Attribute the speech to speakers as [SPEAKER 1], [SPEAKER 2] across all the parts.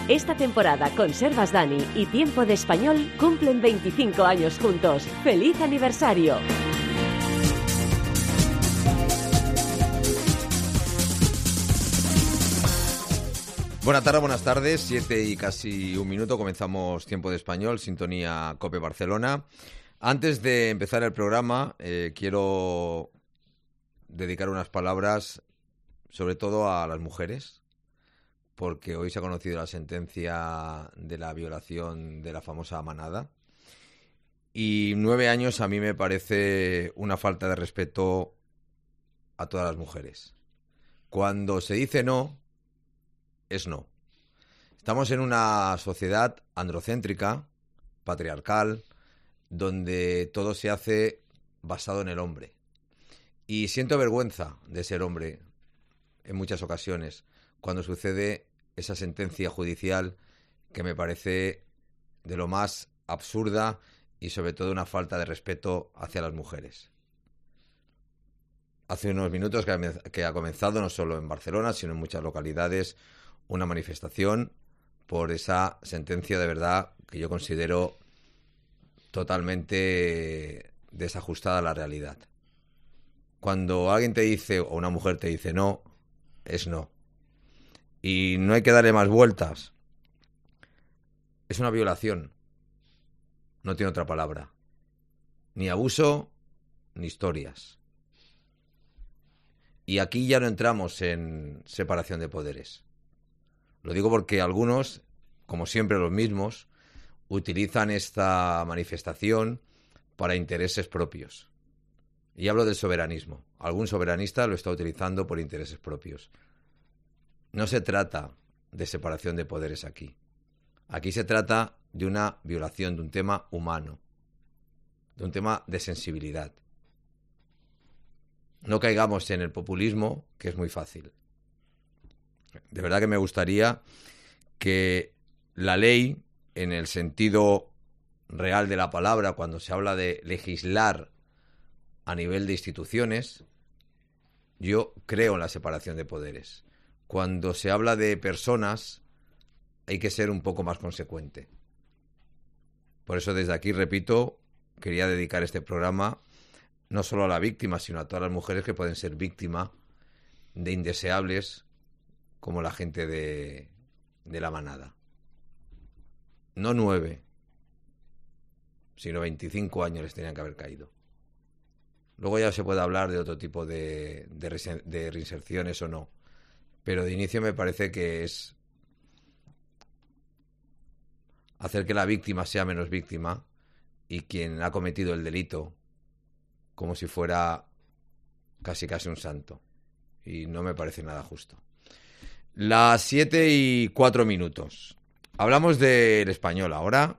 [SPEAKER 1] Esta temporada Conservas Dani y Tiempo de Español cumplen 25 años juntos. ¡Feliz aniversario!
[SPEAKER 2] Buenas tardes, 7 y casi un minuto, comenzamos Tiempo de Español, sintonía COPE Barcelona. Antes de empezar el programa, quiero dedicar unas palabras sobre todo a las mujeres, porque hoy se ha conocido la sentencia de la violación de la famosa manada. Y 9 años a mí me parece una falta de respeto a todas las mujeres. Cuando se dice no, es no. Estamos en una sociedad androcéntrica, patriarcal, donde todo se hace basado en el hombre. Y siento vergüenza de ser hombre en muchas ocasiones cuando sucede esa sentencia judicial que me parece de lo más absurda y sobre todo una falta de respeto hacia las mujeres. Hace unos minutos que ha comenzado, no solo en Barcelona, sino en muchas localidades, una manifestación por esa sentencia de verdad que yo considero totalmente desajustada a la realidad. Cuando alguien te dice, o una mujer te dice no, es no. Y no hay que darle más vueltas. Es una violación. No tiene otra palabra. Ni abuso, ni historias. Y aquí ya no entramos en separación de poderes. Lo digo porque algunos, como siempre los mismos, utilizan esta manifestación para intereses propios. Y hablo del soberanismo. Algún soberanista lo está utilizando por intereses propios. No se trata de separación de poderes aquí. Aquí se trata de una violación, de un tema humano, de un tema de sensibilidad. No caigamos en el populismo, que es muy fácil. De verdad que me gustaría que la ley, en el sentido real de la palabra, cuando se habla de legislar a nivel de instituciones, yo creo en la separación de poderes. Cuando se habla de personas, hay que ser un poco más consecuente. Por eso desde aquí, repito, quería dedicar este programa no solo a la víctima, sino a todas las mujeres que pueden ser víctimas de indeseables como la gente de la manada. No 9, sino 25 años les tenían que haber caído. Luego ya se puede hablar de otro tipo de reinserciones o no. Pero de inicio me parece que es hacer que la víctima sea menos víctima y quien ha cometido el delito como si fuera casi un santo. Y no me parece nada justo. Las 7 y 4 minutos. Hablamos del Español ahora.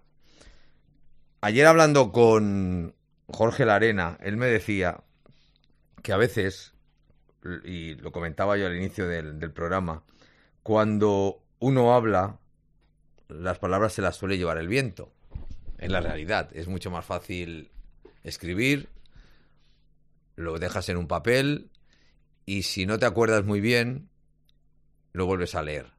[SPEAKER 2] Ayer hablando con Jorge Larena, él me decía que a veces, y lo comentaba yo al inicio del programa, cuando uno habla, las palabras se las suele llevar el viento. En la realidad, es mucho más fácil escribir, lo dejas en un papel y si no te acuerdas muy bien, lo vuelves a leer.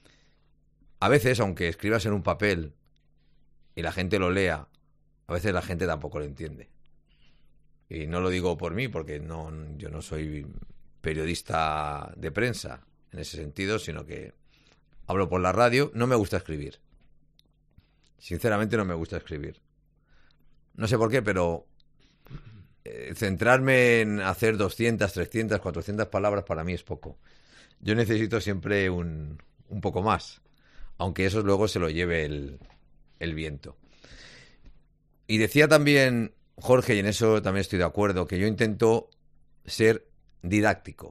[SPEAKER 2] A veces, aunque escribas en un papel y la gente lo lea, a veces la gente tampoco lo entiende. Y no lo digo por mí, porque yo no soy periodista de prensa en ese sentido, sino que hablo por la radio. No me gusta escribir. Sinceramente no me gusta escribir. No sé por qué, pero centrarme en hacer 200, 300, 400 palabras para mí es poco. Yo necesito siempre un poco más, aunque eso luego se lo lleve el viento. Y decía también Jorge, y en eso también estoy de acuerdo, que yo intento ser didáctico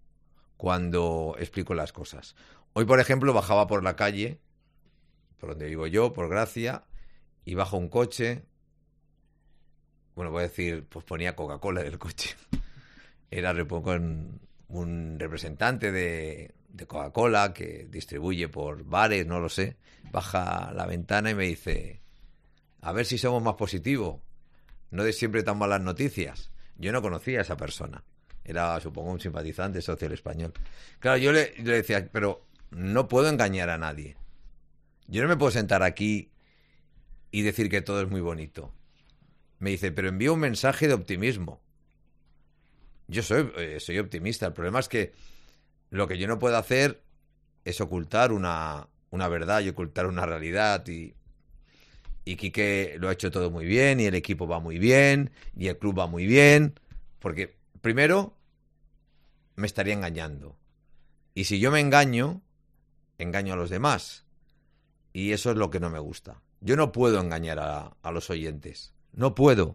[SPEAKER 2] cuando explico las cosas. Hoy, por ejemplo, bajaba por la calle, por donde vivo yo, por Gracia, y bajo un coche. Bueno, voy a decir, pues ponía Coca-Cola en el coche. Era un representante de Coca-Cola que distribuye por bares, no lo sé. Baja la ventana y me dice, a ver si somos más positivos. No de siempre tan malas noticias. Yo no conocía a esa persona. Era, supongo, un simpatizante social español. Claro, yo le decía, pero no puedo engañar a nadie. Yo no me puedo sentar aquí y decir que todo es muy bonito. Me dice, pero envío un mensaje de optimismo. Yo soy optimista. El problema es que lo que yo no puedo hacer es ocultar una verdad y ocultar una realidad. Y Quique lo ha hecho todo muy bien, y el equipo va muy bien, y el club va muy bien. Porque, primero, me estaría engañando. Y si yo me engaño a los demás. Y eso es lo que no me gusta. Yo no puedo engañar a los oyentes. No puedo.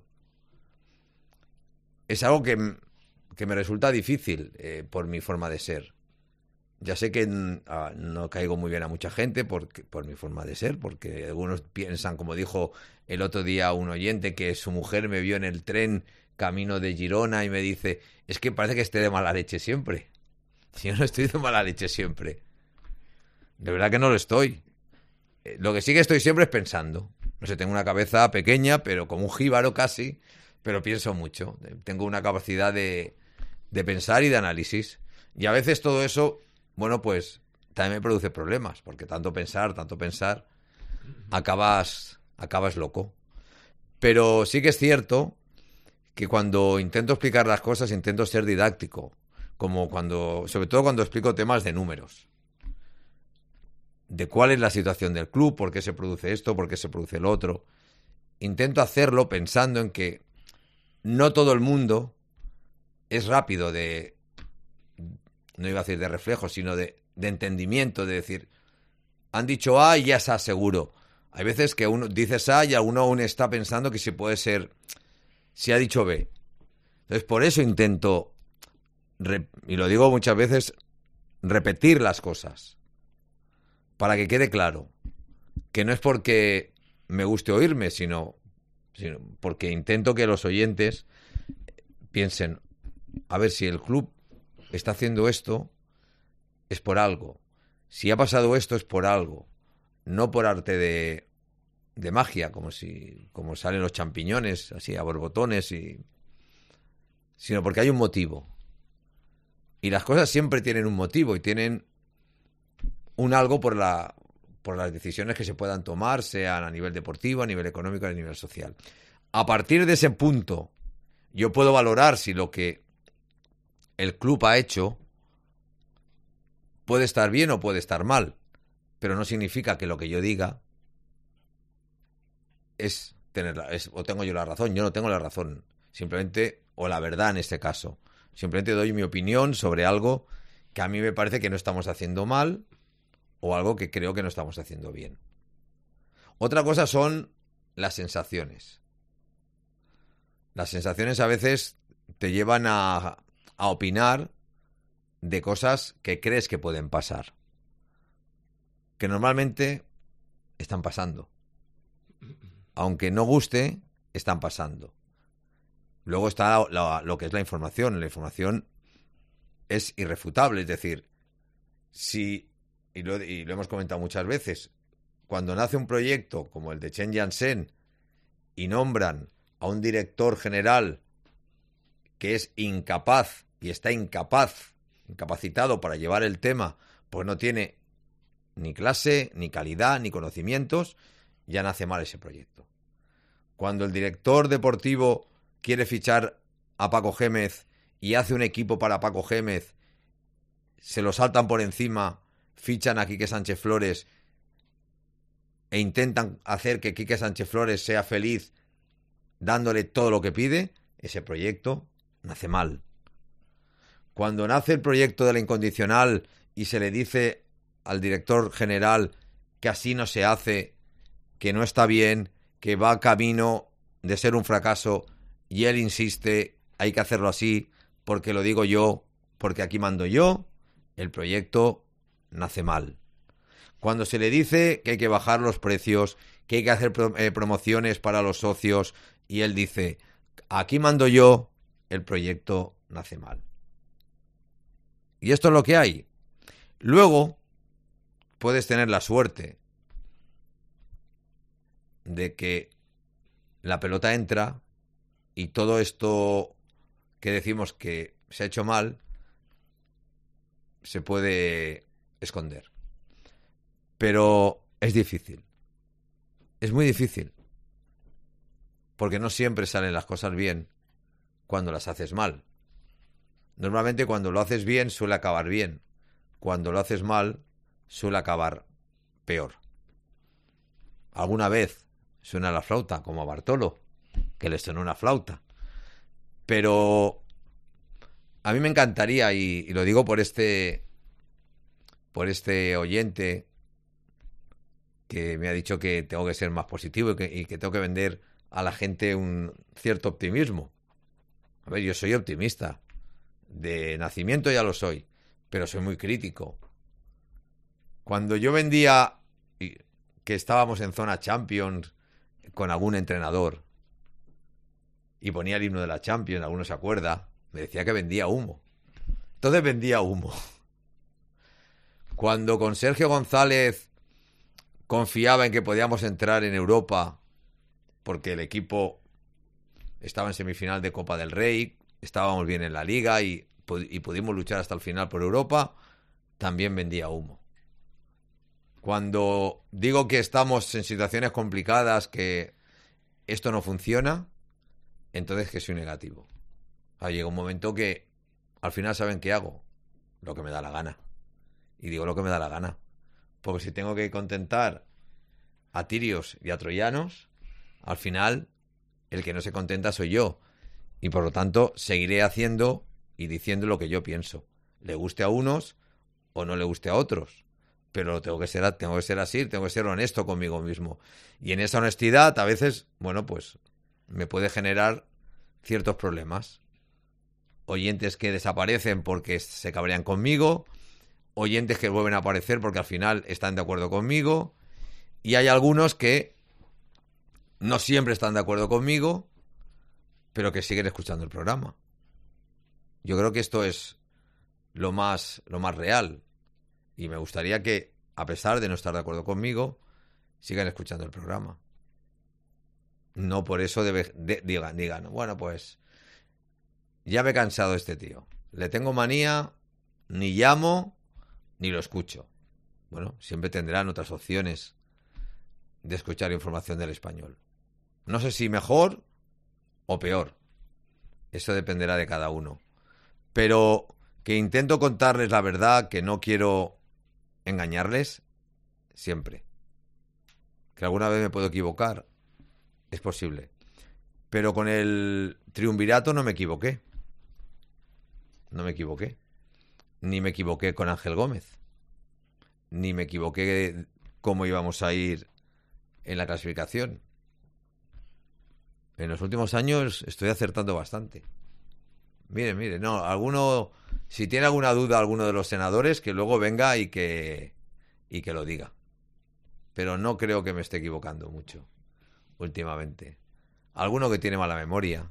[SPEAKER 2] Es algo que me resulta difícil por mi forma de ser. Ya sé que no caigo muy bien a mucha gente por mi forma de ser, porque algunos piensan, como dijo el otro día un oyente, que su mujer me vio en el tren camino de Girona y me dice, es que parece que esté de mala leche siempre. Yo no estoy de mala leche siempre. De verdad que no lo estoy. Lo que sí que estoy siempre es pensando. No sé, tengo una cabeza pequeña, pero como un jíbaro casi, pero pienso mucho. Tengo una capacidad de pensar y de análisis. Y a veces todo eso, bueno, pues también me produce problemas, porque tanto pensar, acabas loco. Pero sí que es cierto que cuando intento explicar las cosas, intento ser didáctico, sobre todo cuando explico temas de números. De cuál es la situación del club, por qué se produce esto, por qué se produce lo otro. Intento hacerlo pensando en que no todo el mundo es rápido no iba a decir de reflejo, sino de entendimiento, de decir, han dicho A y ya está seguro. Hay veces que uno dices A y uno aún está pensando que si ha dicho B. Entonces, por eso intento, y lo digo muchas veces, repetir las cosas. Para que quede claro que no es porque me guste oírme, sino porque intento que los oyentes piensen, a ver, si el club está haciendo esto, es por algo. Si ha pasado esto, es por algo. No por arte de magia, como salen los champiñones, así a borbotones, sino porque hay un motivo. Y las cosas siempre tienen un motivo y tienen un algo por las decisiones que se puedan tomar, sean a nivel deportivo, a nivel económico, a nivel social. A partir de ese punto, yo puedo valorar si lo que el club ha hecho puede estar bien o puede estar mal, pero no significa que lo que yo diga o tengo yo la razón. Yo no tengo la razón, simplemente, o la verdad en este caso. Simplemente doy mi opinión sobre algo que a mí me parece que no estamos haciendo mal, o algo que creo que no estamos haciendo bien. Otra cosa son las sensaciones. Las sensaciones a veces te llevan a opinar de cosas que crees que pueden pasar, que normalmente están pasando. Aunque no guste, están pasando. Luego está lo que es la información. La información es irrefutable, es decir, y lo hemos comentado muchas veces, cuando nace un proyecto como el de Chen Yansen y nombran a un director general que es incapaz y está incapacitado para llevar el tema, pues no tiene ni clase, ni calidad, ni conocimientos, ya nace mal ese proyecto. Cuando el director deportivo quiere fichar a Paco Gémez y hace un equipo para Paco Gémez, se lo saltan por encima, fichan a Quique Sánchez Flores e intentan hacer que Quique Sánchez Flores sea feliz dándole todo lo que pide, ese proyecto nace mal. Cuando nace el proyecto de la incondicional y se le dice al director general que así no se hace, que no está bien, que va camino de ser un fracaso, y él insiste, hay que hacerlo así, porque lo digo yo, porque aquí mando yo, el proyecto nace mal. Cuando se le dice que hay que bajar los precios, que hay que hacer promociones para los socios, y él dice, aquí mando yo, el proyecto nace mal. Y esto es lo que hay. Luego, puedes tener la suerte de que la pelota entra y todo esto que decimos que se ha hecho mal se puede esconder. Pero es difícil. Es muy difícil. Porque no siempre salen las cosas bien cuando las haces mal. Normalmente cuando lo haces bien suele acabar bien. Cuando lo haces mal suele acabar peor. Alguna vez suena la flauta, como a Bartolo, que le sonó una flauta. Pero a mí me encantaría, y lo digo por este oyente que me ha dicho que tengo que ser más positivo y que tengo que vender a la gente un cierto optimismo. A ver, yo soy optimista. De nacimiento ya lo soy, pero soy muy crítico. Cuando yo vendía que estábamos en zona Champions con algún entrenador y ponía el himno de la Champions, alguno se acuerda, me decía que vendía humo. Entonces vendía humo. Cuando con Sergio González confiaba en que podíamos entrar en Europa porque el equipo estaba en semifinal de Copa del Rey, estábamos bien en la Liga y pudimos luchar hasta el final por Europa, también vendía humo. Cuando digo que estamos en situaciones complicadas, que esto no funciona, entonces que soy negativo. Llega un momento que al final ¿saben qué hago? Lo que me da la gana. Y digo lo que me da la gana. Porque si tengo que contentar a tirios y a troyanos, al final el que no se contenta soy yo. Y por lo tanto seguiré haciendo y diciendo lo que yo pienso. Le guste a unos o no le guste a otros. Pero tengo que ser así, tengo que ser honesto conmigo mismo. Y en esa honestidad a veces, bueno, pues me puede generar ciertos problemas. Oyentes que desaparecen porque se cabrean conmigo, oyentes que vuelven a aparecer porque al final están de acuerdo conmigo, y hay algunos que no siempre están de acuerdo conmigo, pero que siguen escuchando el programa. Yo creo que esto es lo más real, y me gustaría que, a pesar de no estar de acuerdo conmigo, sigan escuchando el programa. No por eso digan, bueno, pues ya me he cansado de este tío. Le tengo manía, ni llamo, ni lo escucho. Bueno, siempre tendrán otras opciones de escuchar información del Español. No sé si mejor o peor. Eso dependerá de cada uno. Pero que intento contarles la verdad, que no quiero engañarles, siempre. Que alguna vez me puedo equivocar, es posible. Pero con el triunvirato no me equivoqué. No me equivoqué. Ni me equivoqué con Ángel Gómez. Ni me equivoqué cómo íbamos a ir en la clasificación. En los últimos años estoy acertando bastante. Mire, no, si tiene alguna duda alguno de los senadores, que luego venga y que lo diga. Pero no creo que me esté equivocando mucho últimamente. Alguno que tiene mala memoria.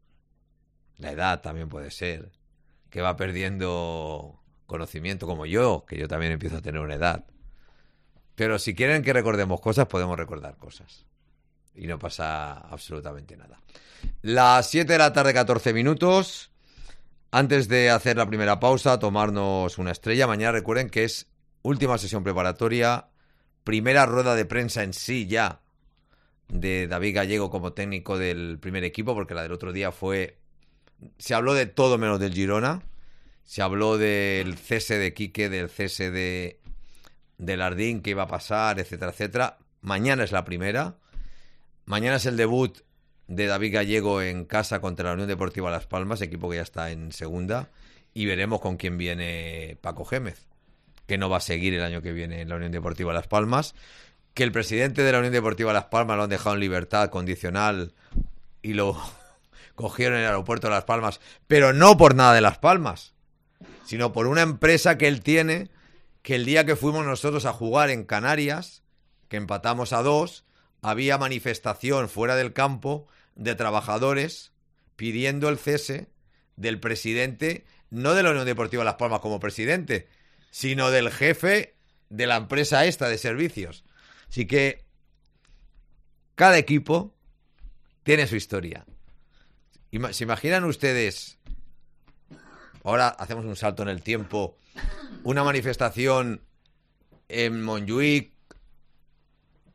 [SPEAKER 2] La edad también puede ser. Que va perdiendo conocimiento, como yo, que yo también empiezo a tener una edad. Pero si quieren que recordemos cosas, podemos recordar cosas. Y no pasa absolutamente nada. Las 7 de la tarde, 14 minutos. Antes de hacer la primera pausa, tomarnos una estrella. Mañana recuerden que es última sesión preparatoria, primera rueda de prensa en sí ya de David Gallego como técnico del primer equipo, porque la del otro día se habló de todo menos del Girona. Se habló del cese de Quique, del cese de Lardín, que iba a pasar, etcétera, etcétera. Mañana es la primera. Mañana es el debut de David Gallego en casa contra la Unión Deportiva Las Palmas, equipo que ya está en segunda, y veremos con quién viene Paco Gémez, que no va a seguir el año que viene en la Unión Deportiva Las Palmas, que el presidente de la Unión Deportiva Las Palmas lo han dejado en libertad condicional y lo cogieron en el aeropuerto de Las Palmas, pero no por nada de Las Palmas, sino por una empresa que él tiene, que el día que fuimos nosotros a jugar en Canarias, que empatamos a 2, había manifestación fuera del campo de trabajadores pidiendo el cese del presidente, no de la Unión Deportiva Las Palmas como presidente, sino del jefe de la empresa esta de servicios. Así que cada equipo tiene su historia. ¿Se imaginan ustedes, ahora hacemos un salto en el tiempo, una manifestación en Montjuïc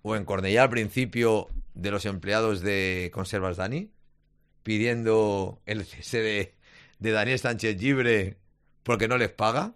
[SPEAKER 2] o en Cornellá al principio de los empleados de Conservas Dani, pidiendo el cese de Daniel Sánchez Llibre porque no les paga.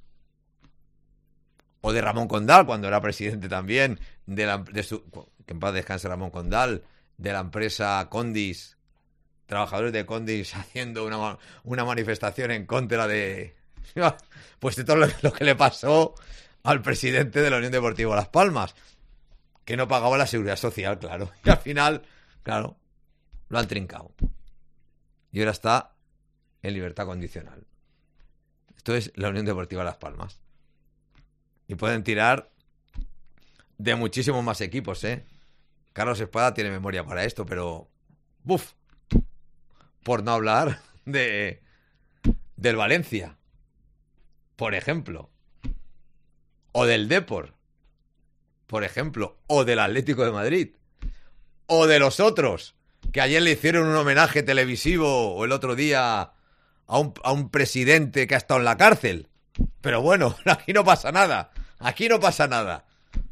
[SPEAKER 2] O de Ramón Condal, cuando era presidente también, que en paz descanse Ramón Condal, de la empresa Condis, trabajadores de Condis haciendo una manifestación en contra de... Pues de todo lo que le pasó al presidente de la Unión Deportiva Las Palmas, que no pagaba la seguridad social, claro. Y al final, claro, lo han trincado. Y ahora está en libertad condicional. Esto es la Unión Deportiva Las Palmas. Y pueden tirar de muchísimos más equipos, ¿eh? Carlos Espada tiene memoria para esto, pero... ¡Buf! Por no hablar del Valencia, por ejemplo. O del Depor, por ejemplo. O del Atlético de Madrid. O de los otros, que ayer le hicieron un homenaje televisivo o el otro día a un presidente que ha estado en la cárcel. Pero bueno, aquí no pasa nada. Aquí no pasa nada.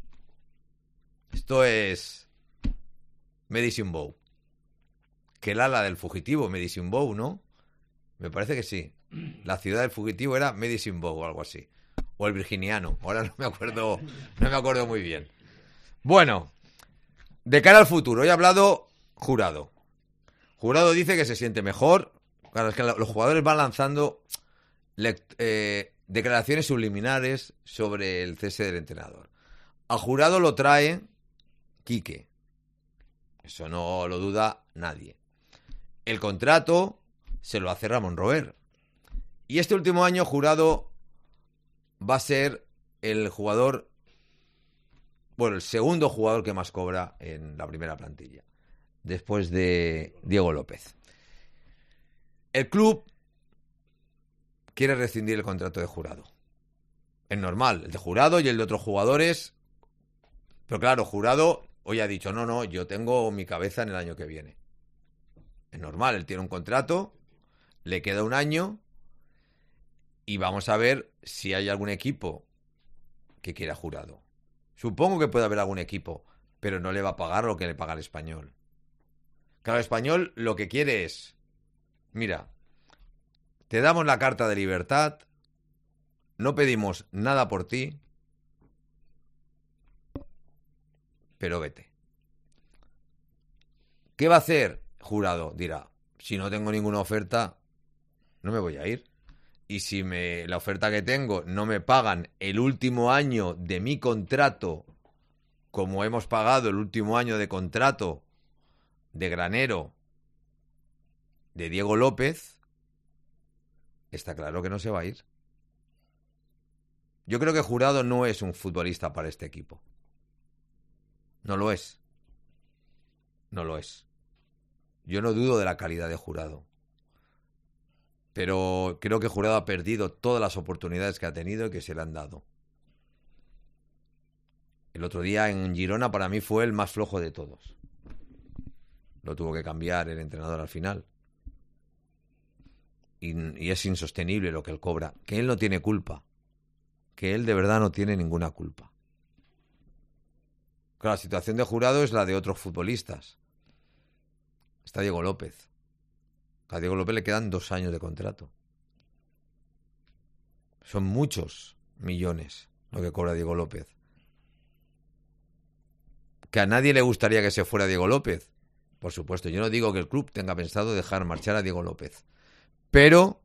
[SPEAKER 2] Esto es Medicine Bow. Que el ala del fugitivo, Medicine Bow, ¿no? Me parece que sí. La ciudad del fugitivo era Medicine Bow o algo así. O el virginiano. Ahora no me acuerdo muy bien. Bueno, de cara al futuro, hoy ha hablado Jurado. Jurado dice que se siente mejor. Claro, es que los jugadores van lanzando declaraciones subliminares sobre el cese del entrenador. A Jurado lo trae Quique. Eso no lo duda nadie. El contrato se lo hace Ramón Robert. Y este último año Jurado va a ser el jugador, bueno, el segundo jugador que más cobra en la primera plantilla, después de Diego López. El club quiere rescindir el contrato de Jurado. Es normal, el de Jurado y el de otros jugadores. Pero claro, Jurado hoy ha dicho, no, yo tengo mi cabeza en el año que viene. Es normal, él tiene un contrato, le queda un año y vamos a ver si hay algún equipo que quiera Jurado. Supongo que puede haber algún equipo, pero no le va a pagar lo que le paga el Español. Claro, el Español lo que quiere es, mira, te damos la carta de libertad, no pedimos nada por ti, pero vete. ¿Qué va a hacer Jurado? Dirá, si no tengo ninguna oferta, no me voy a ir. Y si la oferta que tengo no me pagan el último año de mi contrato, como hemos pagado el último año de contrato de Granero, de Diego López, está claro que no se va a ir. Yo creo que Jurado no es un futbolista para este equipo. No lo es. No lo es. Yo no dudo de la calidad de Jurado. Pero creo que Jurado ha perdido todas las oportunidades que ha tenido y que se le han dado. El otro día en Girona para mí fue el más flojo de todos. Lo tuvo que cambiar el entrenador al final. Y es insostenible lo que él cobra. Que él no tiene culpa. Que él de verdad no tiene ninguna culpa. Claro, la situación de Jurado es la de otros futbolistas. Está Diego López. A Diego López le quedan 2 años de contrato. Son muchos millones lo que cobra Diego López. ¿Que a nadie le gustaría que se fuera Diego López? Por supuesto, yo no digo que el club tenga pensado dejar marchar a Diego López. Pero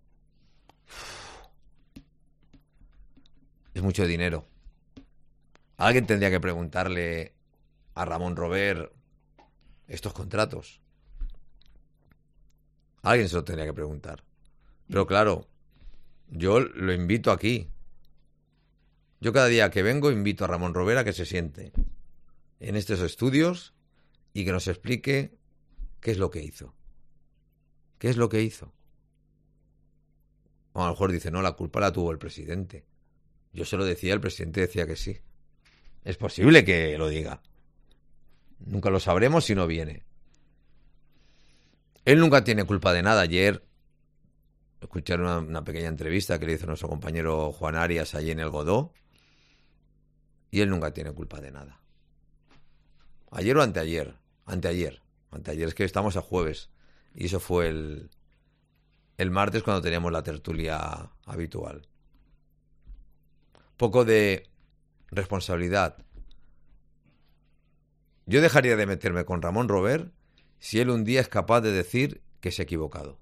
[SPEAKER 2] es mucho dinero. Alguien tendría que preguntarle a Ramón Robert estos contratos. Alguien se lo tendría que preguntar. Pero claro, yo lo invito aquí. Yo cada día que vengo invito a Ramón Robert a que se siente en estos estudios y que nos explique qué es lo que hizo. ¿Qué es lo que hizo? O a lo mejor dice, no, la culpa la tuvo el presidente. Yo se lo decía, el presidente decía que sí. Es posible que lo diga. Nunca lo sabremos si no viene. Él nunca tiene culpa de nada. Ayer escuché una pequeña entrevista que le hizo nuestro compañero Juan Arias allí en el Godó. Y él nunca tiene culpa de nada. Ayer o anteayer. Anteayer, es que estamos a jueves. Y eso fue el martes cuando teníamos la tertulia habitual. Poco de responsabilidad. Yo dejaría de meterme con Ramón Robert si él un día es capaz de decir que se ha equivocado.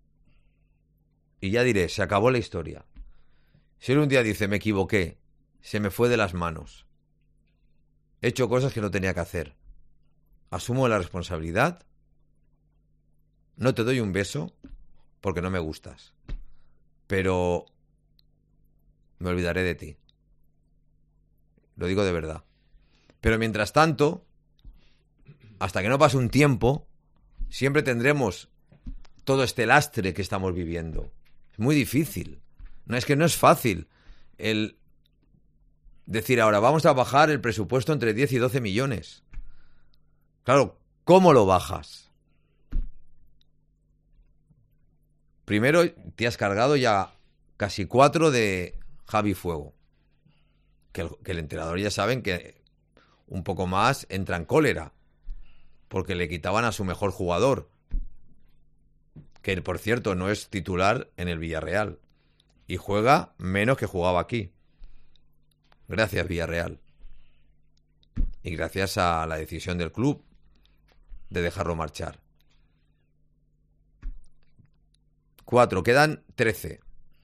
[SPEAKER 2] Y ya diré, se acabó la historia. Si él un día dice, me equivoqué, se me fue de las manos, he hecho cosas que no tenía que hacer, asumo la responsabilidad, no te doy un beso porque no me gustas, pero me olvidaré de ti. Lo digo de verdad. Pero mientras tanto, hasta que no pase un tiempo, siempre tendremos todo este lastre que estamos viviendo. Es muy difícil. No es que no es fácil el decir ahora vamos a bajar el presupuesto entre 10 y 12 millones. Claro, ¿cómo lo bajas? Primero te has cargado ya casi 4 de Javi Fuego. Que el entrenador ya saben que un poco más entra en cólera. Porque le quitaban a su mejor jugador. Que por cierto no es titular en el Villarreal. Y juega menos que jugaba aquí. Gracias, Villarreal. Y gracias a la decisión del club de dejarlo marchar. 4, quedan 13.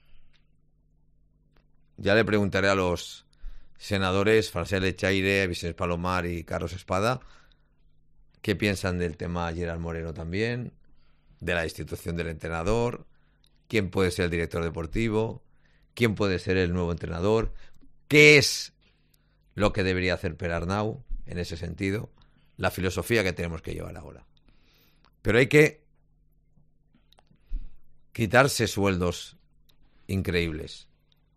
[SPEAKER 2] Ya le preguntaré a los senadores Francesc Lechaire, Vicens Palomar y Carlos Espada qué piensan del tema Gerard Moreno también, de la destitución del entrenador, quién puede ser el director deportivo, quién puede ser el nuevo entrenador, qué es lo que debería hacer Per Arnau en ese sentido, la filosofía que tenemos que llevar ahora. Pero hay que quitarse sueldos increíbles.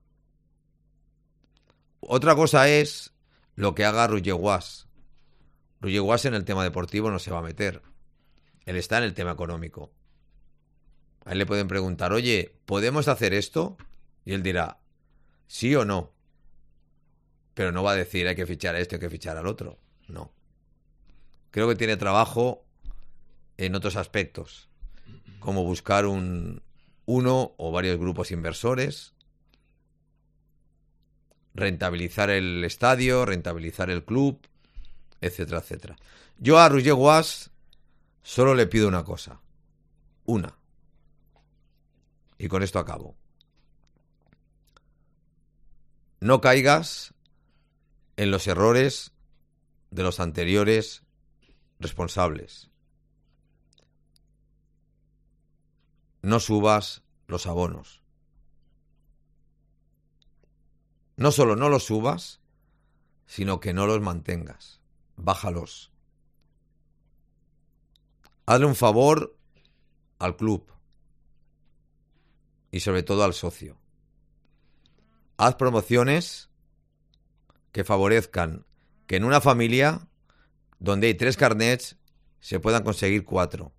[SPEAKER 2] Otra cosa es lo que haga Roger Guas. Roger Guas en el tema deportivo no se va a meter. Él está en el tema económico. A él le pueden preguntar, oye, ¿podemos hacer esto? Y él dirá, sí o no. Pero no va a decir, hay que fichar a este, hay que fichar al otro. No. Creo que tiene trabajo en otros aspectos, como buscar uno o varios grupos inversores, rentabilizar el estadio, rentabilizar el club, etcétera, etcétera. Yo a Roger Guas solo le pido una cosa. Una. Y con esto acabo. No caigas en los errores de los anteriores responsables. No subas los abonos. No solo no los subas, sino que no los mantengas. Bájalos. Hazle un favor al club y sobre todo al socio. Haz promociones que favorezcan que en una familia donde hay 3 carnets se puedan conseguir 4.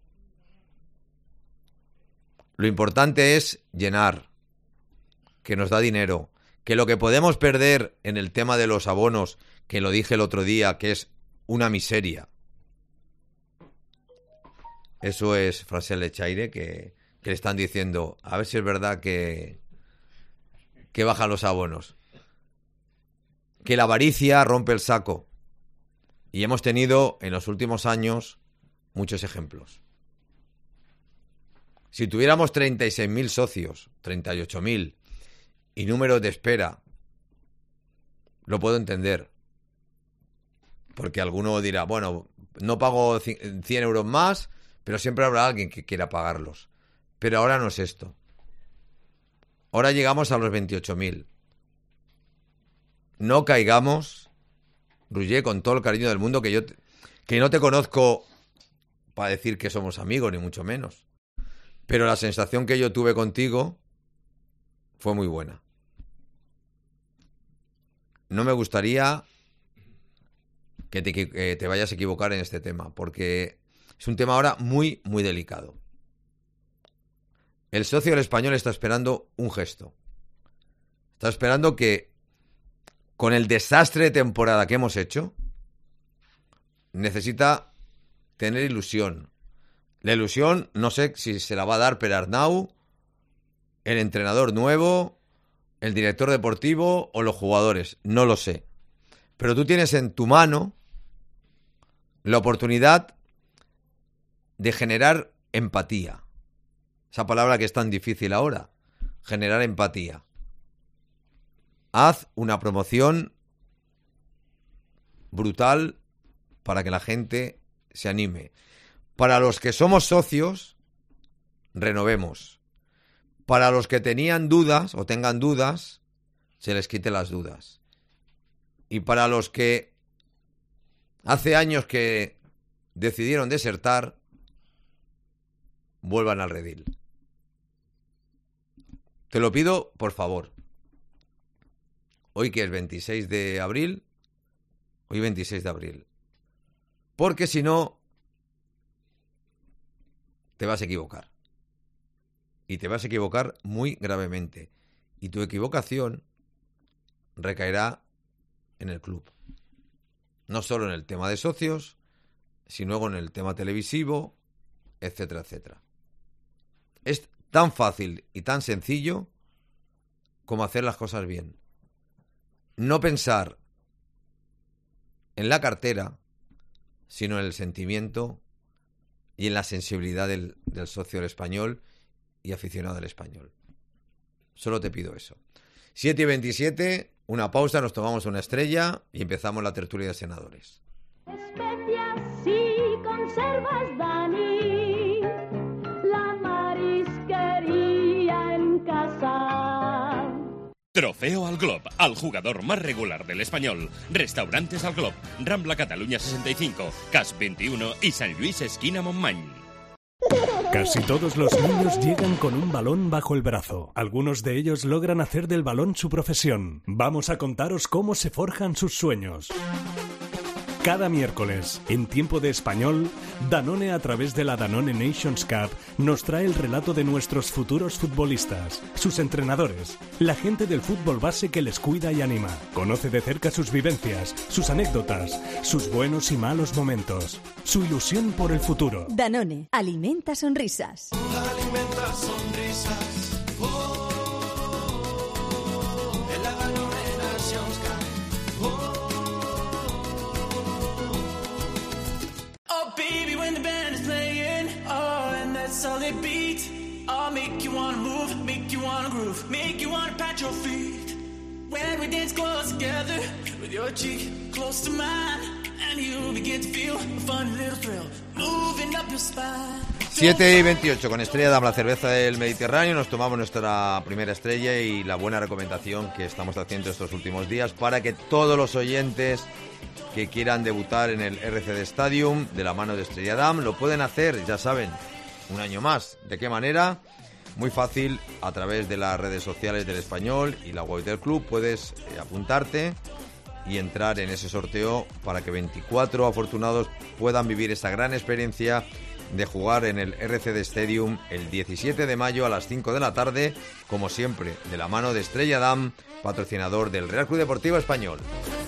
[SPEAKER 2] Lo importante es llenar, que nos da dinero, que lo que podemos perder en el tema de los abonos, que lo dije el otro día, que es una miseria. Eso es Francesc Lechaire, que le están diciendo, a ver si es verdad que bajan los abonos. Que la avaricia rompe el saco. Y hemos tenido en los últimos años muchos ejemplos. Si tuviéramos 36.000 socios, 38.000, y números de espera, lo puedo entender. Porque alguno dirá, bueno, no pago 100 euros más, pero siempre habrá alguien que quiera pagarlos. Pero ahora no es esto. Ahora llegamos a los 28.000. No caigamos, Roger, con todo el cariño del mundo, que no te conozco para decir que somos amigos, ni mucho menos. Pero la sensación que yo tuve contigo fue muy buena. No me gustaría que te vayas a equivocar en este tema, porque es un tema ahora muy, muy delicado. El socio del Español está esperando un gesto. Está esperando que, con el desastre de temporada que hemos hecho, necesita tener ilusión. La ilusión, no sé si se la va a dar Per Arnau, el entrenador nuevo, el director deportivo o los jugadores. No lo sé. Pero tú tienes en tu mano la oportunidad de generar empatía. Esa palabra que es tan difícil ahora. Generar empatía. Haz una promoción brutal para que la gente se anime. Para los que somos socios, renovemos. Para los que tenían dudas o tengan dudas, se les quite las dudas. Y para los que hace años que decidieron desertar, vuelvan al redil. Te lo pido, por favor. Hoy que es 26 de abril, hoy 26 de abril. Porque si no, te vas a equivocar. Y te vas a equivocar muy gravemente. Y tu equivocación recaerá en el club. No solo en el tema de socios, sino en el tema televisivo, etcétera, etcétera. Es tan fácil y tan sencillo como hacer las cosas bien. No pensar en la cartera, sino en el sentimiento y en la sensibilidad del socio del Español y aficionado del Español. Solo te pido eso. 7:27, una pausa, nos tomamos una estrella y empezamos la tertulia de senadores.
[SPEAKER 3] Especias y conservas, Dani, la marisquería en casa.
[SPEAKER 4] Trofeo al Glob, al jugador más regular del Español. Restaurantes al Glob, Rambla Cataluña 65, Cas 21 y San Luis esquina Montmany.
[SPEAKER 5] Casi todos los niños llegan con un balón bajo el brazo. Algunos de ellos logran hacer del balón su profesión. Vamos a contaros cómo se forjan sus sueños. Cada miércoles, en Tiempo de Español, Danone, a través de la Danone Nations Cup, nos trae el relato de nuestros futuros futbolistas, sus entrenadores, la gente del fútbol base que les cuida y anima. Conoce de cerca sus vivencias, sus anécdotas, sus buenos y malos momentos, su ilusión por el futuro.
[SPEAKER 6] Danone, alimenta sonrisas.
[SPEAKER 7] Alimenta sonrisas. En la Danone Nations Cup. Baby, when the band is playing, oh, and that's all they beat, I'll make you wanna move, make you wanna groove, make you wanna pat your feet. When we dance close together, with your cheek close to mine, and you begin to feel a fun little thrill, moving up your spine.
[SPEAKER 2] 7:28, con Estrella Damm, la cerveza del Mediterráneo, nos tomamos nuestra primera estrella y la buena recomendación que estamos haciendo estos últimos días para que todos los oyentes que quieran debutar en el RCD Stadium de la mano de Estrella Damm lo pueden hacer, ya saben, un año más. ¿De qué manera? Muy fácil, a través de las redes sociales del Español y la web del club puedes apuntarte y entrar en ese sorteo para que 24 afortunados puedan vivir esta gran experiencia de jugar en el RCD Stadium el 17 de mayo a las 5 de la tarde, como siempre, de la mano de Estrella Damm, patrocinador del Real Club Deportivo Español.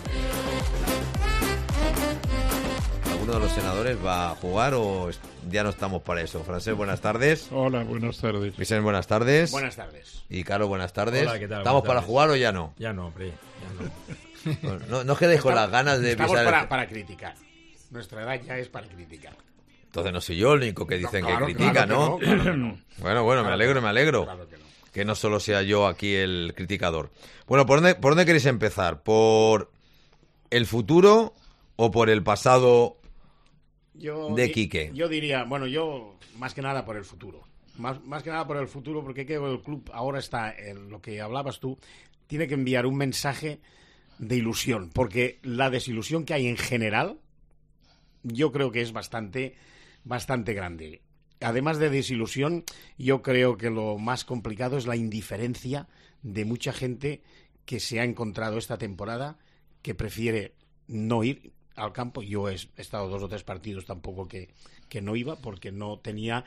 [SPEAKER 2] ¿Alguno de los senadores va a jugar o ya no estamos para eso? Francés, buenas tardes.
[SPEAKER 8] Hola, buenas tardes.
[SPEAKER 2] Vicente, buenas tardes.
[SPEAKER 9] Buenas tardes.
[SPEAKER 2] Y Carlos, buenas tardes.
[SPEAKER 9] Hola, ¿qué tal?
[SPEAKER 2] ¿Estamos
[SPEAKER 9] Buenas
[SPEAKER 2] para
[SPEAKER 9] tardes.
[SPEAKER 2] jugar o ya no?
[SPEAKER 9] Ya no, hombre, ya no.
[SPEAKER 2] No quedéis con las ganas de
[SPEAKER 9] Estamos
[SPEAKER 2] pisar.
[SPEAKER 9] para criticar. Nuestra edad ya es para criticar.
[SPEAKER 2] Entonces no soy yo el único que dicen
[SPEAKER 9] Claro,
[SPEAKER 2] que critica,
[SPEAKER 9] claro que
[SPEAKER 2] ¿no?
[SPEAKER 9] claro que no.
[SPEAKER 2] Bueno, me alegro.
[SPEAKER 9] Claro que no.
[SPEAKER 2] Que no solo sea yo aquí el criticador. Bueno, ¿por dónde queréis empezar? ¿Por el futuro o por el pasado de Quique?
[SPEAKER 9] Yo diría, yo más que nada por el futuro. Más que nada por el futuro, porque creo que el club ahora está, en lo que hablabas tú, tiene que enviar un mensaje de ilusión, porque la desilusión que hay en general, yo creo que es bastante grande. Además de desilusión, yo creo que lo más complicado es la indiferencia de mucha gente que se ha encontrado esta temporada que prefiere no ir al campo. Yo he estado 2 o 3 partidos tampoco que no iba porque no tenía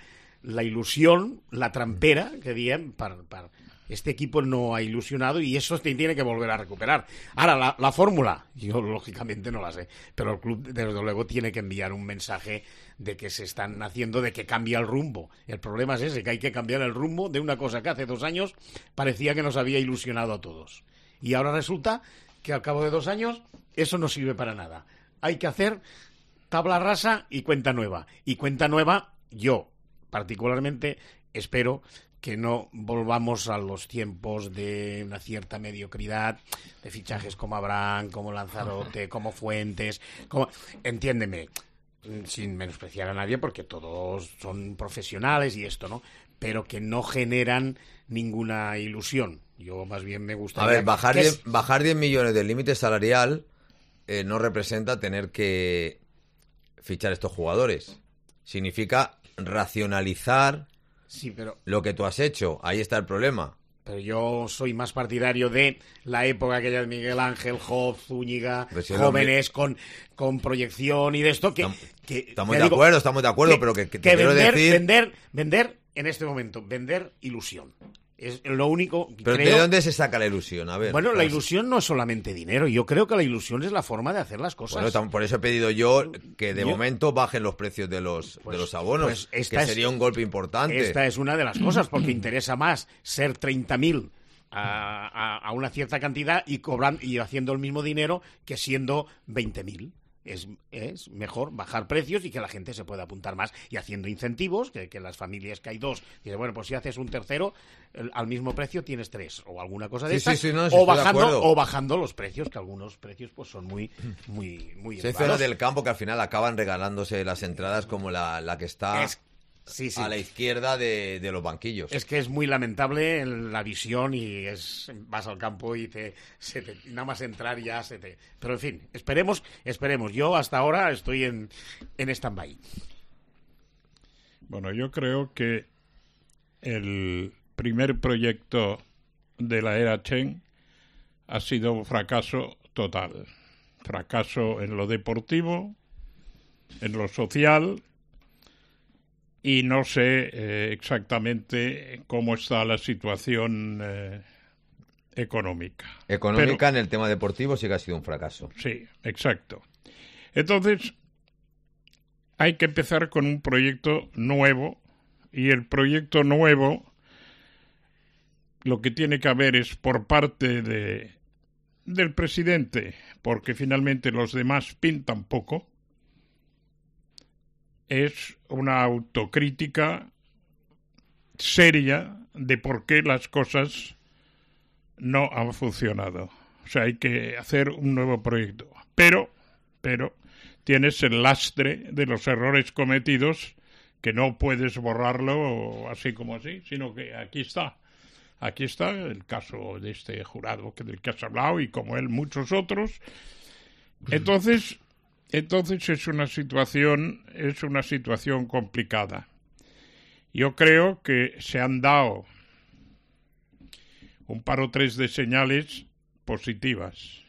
[SPEAKER 9] la ilusión, la trampera, que diem, este equipo no ha ilusionado y eso se tiene que volver a recuperar. Ahora, la fórmula, yo lógicamente no la sé, pero el club desde luego tiene que enviar un mensaje de que se están haciendo, de que cambia el rumbo. El problema es ese, que hay que cambiar el rumbo de una cosa que hace 2 años parecía que nos había ilusionado a todos. Y ahora resulta que al cabo de 2 años eso no sirve para nada. Hay que hacer tabla rasa y cuenta nueva. Y cuenta nueva, yo particularmente espero que no volvamos a los tiempos de una cierta mediocridad, de fichajes como Abraham, como Lanzarote, como Fuentes, como... Entiéndeme, sin menospreciar a nadie, porque todos son profesionales y esto, ¿no? Pero que no generan ninguna ilusión. Yo más bien me gustaría...
[SPEAKER 2] A ver, bajar 10 millones del límite salarial no representa tener que fichar estos jugadores. Significa racionalizar...
[SPEAKER 9] Sí, pero...
[SPEAKER 2] lo que tú has hecho, ahí está el problema.
[SPEAKER 9] Pero yo soy más partidario de la época aquella de Miguel Ángel, Job, Zúñiga, jóvenes con proyección y de esto que
[SPEAKER 2] estamos de acuerdo, pero que te quiero decir...
[SPEAKER 9] Vender en este momento, vender ilusión. Es lo único que
[SPEAKER 2] ¿Pero
[SPEAKER 9] creo...
[SPEAKER 2] de dónde se saca la ilusión? A ver,
[SPEAKER 9] bueno, la ilusión no es solamente dinero. Yo creo que la ilusión es la forma de hacer las cosas.
[SPEAKER 2] Bueno, por eso he pedido yo que de momento bajen los precios de los abonos, que sería un golpe importante.
[SPEAKER 9] Esta es una de las cosas, porque interesa más ser 30.000 a una cierta cantidad y haciendo el mismo dinero que siendo 20.000. Es mejor bajar precios y que la gente se pueda apuntar más y haciendo incentivos, que las familias que hay 2, dice, bueno, pues si haces un tercero al mismo precio tienes 3 o alguna cosa de estas, o bajando los precios, que algunos precios pues son muy
[SPEAKER 2] hay zonas del campo que al final acaban regalándose las entradas como la que está a la izquierda de los banquillos.
[SPEAKER 9] Es que es muy lamentable la visión y vas al campo y nada más entrar ya Pero en fin, esperemos. Yo hasta ahora estoy en stand-by.
[SPEAKER 8] Bueno, yo creo que el primer proyecto de la era Chen ha sido un fracaso total. Fracaso en lo deportivo, en lo social... Y no sé exactamente cómo está la situación económica.
[SPEAKER 2] Económica en el tema deportivo sí que ha sido un fracaso.
[SPEAKER 8] Sí, exacto. Entonces, hay que empezar con un proyecto nuevo. Y el proyecto nuevo, lo que tiene que haber es por parte del presidente, porque finalmente los demás pintan poco, es una autocrítica seria de por qué las cosas no han funcionado. O sea, hay que hacer un nuevo proyecto. Pero tienes el lastre de los errores cometidos que no puedes borrarlo así como así, sino que aquí está. Aquí está el caso de este jurado del que has hablado y como él muchos otros. Entonces es una situación complicada. Yo creo que se han dado un par o tres de señales positivas.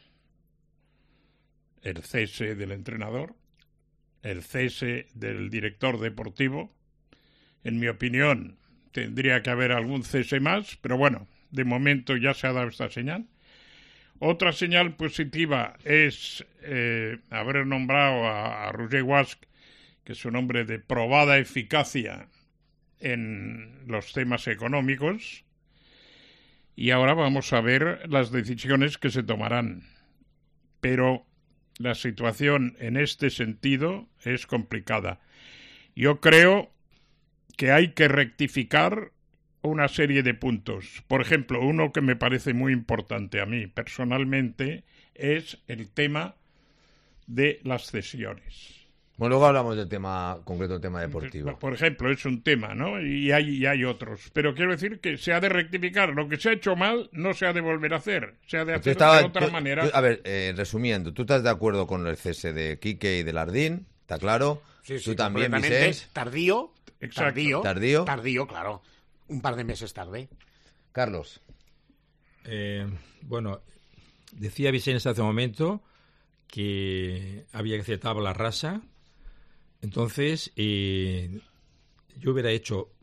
[SPEAKER 8] El cese del entrenador, el cese del director deportivo. En mi opinión, tendría que haber algún cese más, pero bueno, de momento ya se ha dado esta señal. Otra señal positiva es haber nombrado a Roger Wask, que es un hombre de probada eficacia en los temas económicos, y ahora vamos a ver las decisiones que se tomarán. Pero la situación en este sentido es complicada. Yo creo que hay que rectificar una serie de puntos. Por ejemplo, uno que me parece muy importante a mí personalmente es el tema de las cesiones.
[SPEAKER 2] Bueno, luego hablamos del tema concreto, del tema deportivo.
[SPEAKER 8] Por ejemplo, es un tema, ¿no? Y hay otros. Pero quiero decir que se ha de rectificar. Lo que se ha hecho mal no se ha de volver a hacer. Se ha de hacer de otra manera.
[SPEAKER 2] A ver, resumiendo, ¿tú estás de acuerdo con el cese de Quique y de Lardín? ¿Está claro?
[SPEAKER 9] Sí,
[SPEAKER 2] ¿Tú también,
[SPEAKER 9] Vicens? Tardío, claro. Un par de meses tarde.
[SPEAKER 2] Carlos.
[SPEAKER 10] Bueno, decía Vicens hace un momento que había que hacer tabla rasa. Entonces, yo hubiera hecho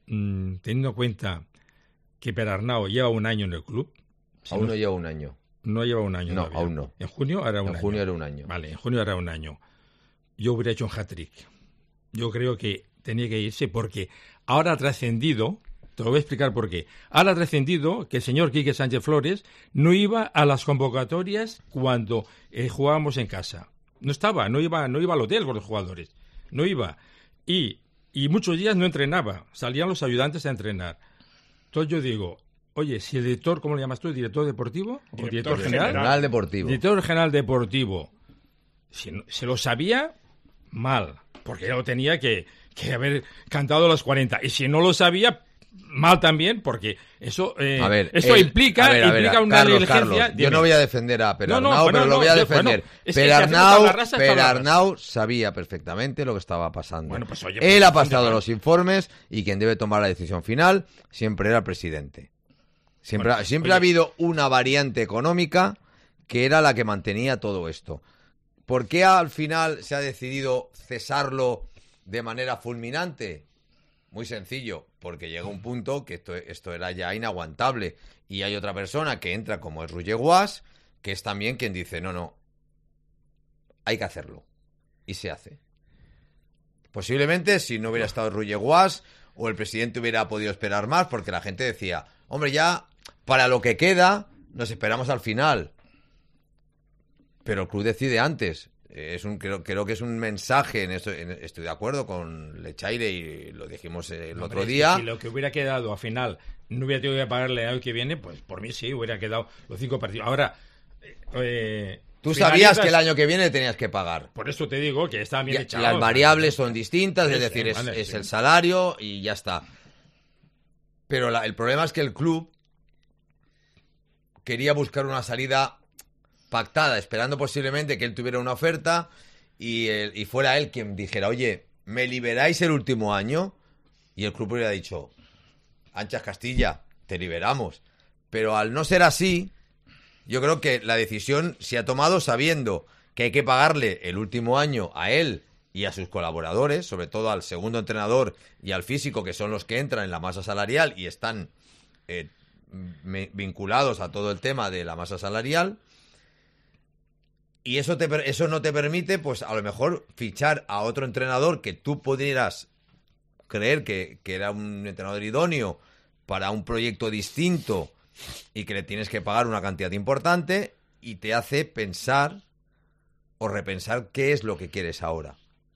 [SPEAKER 10] teniendo en cuenta que Perarnau lleva un año en el club.
[SPEAKER 2] Aún no lleva un año.
[SPEAKER 10] No lleva un año.
[SPEAKER 2] No,
[SPEAKER 10] todavía.
[SPEAKER 2] aún no.
[SPEAKER 10] En junio era un año.
[SPEAKER 2] En junio era un año.
[SPEAKER 10] Vale, en junio era un año. Yo hubiera hecho un hat-trick. Yo creo que tenía que irse porque ahora ha trascendido, te lo voy a explicar por qué. Ahora ha trascendido que el señor Quique Sánchez Flores no iba a las convocatorias cuando jugábamos en casa. No iba al hotel con los jugadores. No iba. Y muchos días no entrenaba. Salían los ayudantes a entrenar. Entonces yo digo, oye, si el director, ¿cómo le llamas tú? ¿Director deportivo? ¿O director general?
[SPEAKER 2] Deportivo.
[SPEAKER 10] Director general deportivo. Si se lo sabía, mal. Porque ya lo tenía que haber cantado a los 40. Y si no lo sabía, mal también, porque eso implica una negligencia.
[SPEAKER 2] Yo no voy a defender a Perarnau, pero lo voy a defender. Perarnau sabía perfectamente lo que estaba pasando.
[SPEAKER 10] Bueno, pues, oye,
[SPEAKER 2] él ha pasado los informes y quien debe tomar la decisión final siempre era el presidente. Siempre ha habido una variante económica que era la que mantenía todo esto. ¿Por qué al final se ha decidido cesarlo de manera fulminante? Muy sencillo, porque llega un punto que esto era ya inaguantable. Y hay otra persona que entra, como es Roger Guas, que es también quien dice, no, hay que hacerlo. Y se hace. Posiblemente, si no hubiera estado Roger Guas, o el presidente hubiera podido esperar más, porque la gente decía, hombre, ya, para lo que queda, nos esperamos al final. Pero el club decide antes. Creo que es un mensaje, estoy de acuerdo con Lechaire y lo dijimos el otro día.
[SPEAKER 10] Si lo que hubiera quedado al final no hubiera tenido que pagarle el año que viene, pues por mí sí, hubiera quedado los 5 partidos. Ahora,
[SPEAKER 2] tú sabías que el año que viene tenías que pagar.
[SPEAKER 10] Por eso te digo que estaban bien echados.
[SPEAKER 2] Las variables son distintas, es decir, es el salario y ya está. Pero el problema es que el club quería buscar una salida pactada, esperando posiblemente que él tuviera una oferta y fuera él quien dijera, oye, ¿me liberáis el último año? Y el club hubiera dicho, Anchas Castilla, te liberamos. Pero al no ser así, yo creo que la decisión se ha tomado sabiendo que hay que pagarle el último año a él y a sus colaboradores, sobre todo al segundo entrenador y al físico, que son los que entran en la masa salarial y están vinculados a todo el tema de la masa salarial. Y eso no te permite, pues a lo mejor, fichar a otro entrenador que tú pudieras creer que era un entrenador idóneo para un proyecto distinto y que le tienes que pagar una cantidad importante y te hace pensar o repensar qué es lo que quieres ahora.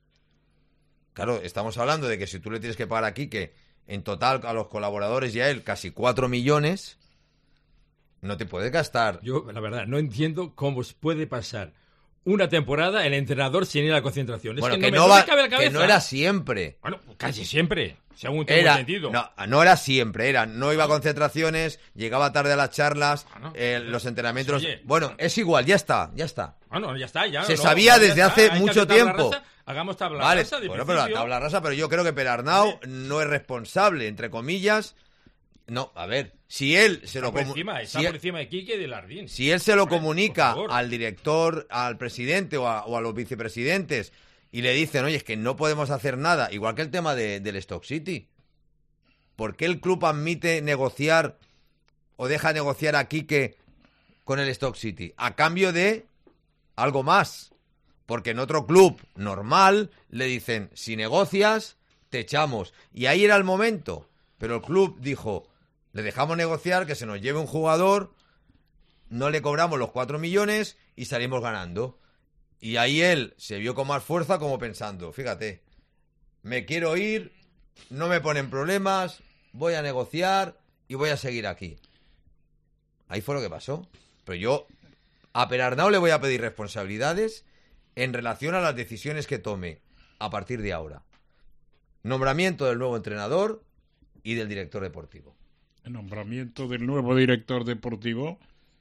[SPEAKER 2] Claro, estamos hablando de que si tú le tienes que pagar aquí, que en total a los colaboradores y a él casi 4 millones... No te puedes gastar.
[SPEAKER 10] Yo, la verdad, no entiendo cómo puede pasar una temporada el entrenador sin ir a la concentración.
[SPEAKER 2] Bueno,
[SPEAKER 10] es
[SPEAKER 2] que no era siempre.
[SPEAKER 10] Bueno, casi siempre, según tengo entendido.
[SPEAKER 2] No era siempre, no iba a concentraciones, llegaba tarde a las charlas, los entrenamientos...
[SPEAKER 10] Oye,
[SPEAKER 2] bueno, es igual, ya está.
[SPEAKER 10] Bueno, ya está, ya.
[SPEAKER 2] Se sabía desde hace mucho tiempo.
[SPEAKER 10] Hagamos tabla
[SPEAKER 2] rasa. Bueno, pero la tabla rasa, pero yo creo que Perarnau no es responsable, entre comillas. No, a ver, si él se
[SPEAKER 10] está por encima de Quique y de Lardín.
[SPEAKER 2] Si él se lo comunica al director, al presidente o a los vicepresidentes y le dicen, oye, es que no podemos hacer nada, igual que el tema del Stoke City. ¿Por qué el club admite negociar o deja negociar a Quique con el Stoke City? A cambio de algo más. Porque en otro club normal le dicen, si negocias, te echamos. Y ahí era el momento. Pero el club dijo, le dejamos negociar, que se nos lleve un jugador, no le cobramos los 4 millones y salimos ganando. Y ahí él se vio con más fuerza como pensando, fíjate, me quiero ir, no me ponen problemas, voy a negociar y voy a seguir aquí. Ahí fue lo que pasó. Pero yo a Perarnau le voy a pedir responsabilidades en relación a las decisiones que tome a partir de ahora. Nombramiento del nuevo entrenador y del director deportivo.
[SPEAKER 8] El nombramiento del nuevo director deportivo,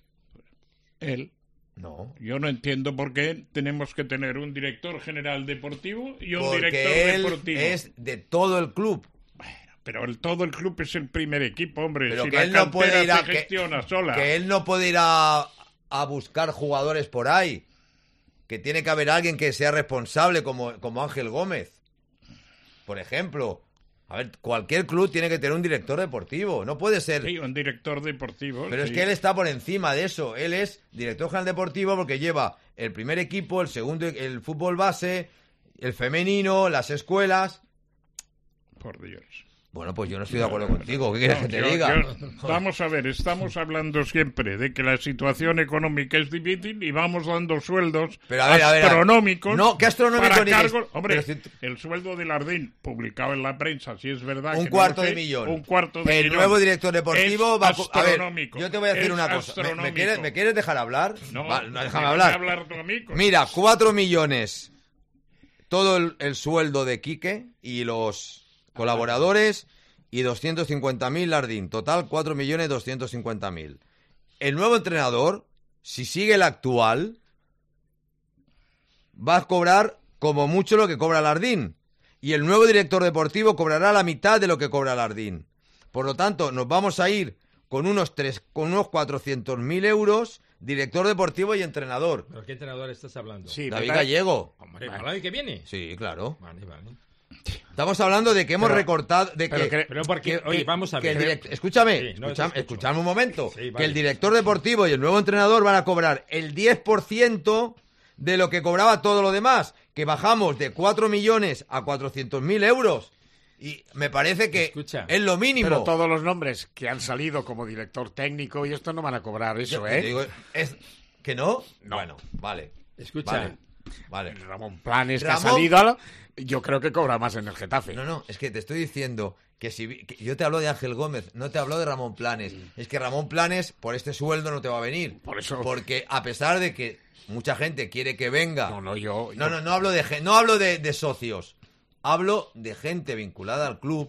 [SPEAKER 8] él.
[SPEAKER 2] No.
[SPEAKER 8] Yo no entiendo por qué tenemos que tener un director general deportivo y un
[SPEAKER 2] porque
[SPEAKER 8] director
[SPEAKER 2] él
[SPEAKER 8] deportivo.
[SPEAKER 2] Es de todo el club.
[SPEAKER 8] Bueno, pero todo el club es el primer equipo, hombre.
[SPEAKER 2] Pero
[SPEAKER 8] si
[SPEAKER 2] que
[SPEAKER 8] la
[SPEAKER 2] él no puede ir
[SPEAKER 8] se gestiona sola.
[SPEAKER 2] Que él no puede ir a buscar jugadores por ahí. Que tiene que haber alguien que sea responsable como Ángel Gómez. Por ejemplo. A ver, cualquier club tiene que tener un director deportivo. No puede ser...
[SPEAKER 8] Sí, un director deportivo.
[SPEAKER 2] Pero es que él está por encima de eso. Él es director general deportivo porque lleva el primer equipo, el segundo, el fútbol base, el femenino, las escuelas.
[SPEAKER 8] Por Dios.
[SPEAKER 2] Bueno, pues yo no estoy de acuerdo contigo. ¿Qué quieres que te diga?
[SPEAKER 8] Vamos a ver, estamos hablando siempre de que la situación económica es difícil y vamos dando sueldos astronómicos.
[SPEAKER 2] No, ¿qué astronómico
[SPEAKER 8] para
[SPEAKER 2] ni
[SPEAKER 8] cargos? Hombre,
[SPEAKER 2] pero si...
[SPEAKER 8] el sueldo del Ardín, publicado en la prensa, si es verdad.
[SPEAKER 2] Un cuarto de millón.
[SPEAKER 8] Un cuarto de millón.
[SPEAKER 2] El nuevo director deportivo va a ver, yo te voy a decir una cosa. ¿Me quieres dejar hablar?
[SPEAKER 8] No,
[SPEAKER 2] déjame hablar. Mira, 4 millones. Todo el sueldo de Quique y los colaboradores y 250.000 Lardín. Total, 4.250.000. El nuevo entrenador, si sigue el actual, va a cobrar como mucho lo que cobra Lardín. Y el nuevo director deportivo cobrará la mitad de lo que cobra Lardín. Por lo tanto, nos vamos a ir con unos 400.000 euros, director deportivo y entrenador.
[SPEAKER 10] ¿Pero qué entrenador estás hablando?
[SPEAKER 2] Sí, David Gallego.
[SPEAKER 10] Hombre, ¿para el año que viene?
[SPEAKER 2] Sí, claro.
[SPEAKER 10] Vale.
[SPEAKER 2] Estamos hablando de que hemos recortado...
[SPEAKER 10] Pero porque, oye, vamos a ver.
[SPEAKER 2] Escúchame un momento. Sí, vale. Que el director deportivo y el nuevo entrenador van a cobrar el 10% de lo que cobraba todo lo demás. Que bajamos de 4 millones a 400.000 euros. Y me parece que es lo mínimo.
[SPEAKER 9] Pero todos los nombres que han salido como director técnico y esto no van a cobrar eso, ¿eh?
[SPEAKER 2] Digo, ¿que no? Bueno, vale.
[SPEAKER 10] Escucha.
[SPEAKER 2] Vale.
[SPEAKER 9] Ramón Planes, que ha salido... Yo creo que cobra más en el Getafe.
[SPEAKER 2] No, es que te estoy diciendo que que yo te hablo de Ángel Gómez, no te hablo de Ramón Planes. Es que Ramón Planes, por este sueldo, no te va a venir.
[SPEAKER 9] Por eso.
[SPEAKER 2] Porque a pesar de que mucha gente quiere que venga... No hablo de socios. Hablo de gente vinculada al club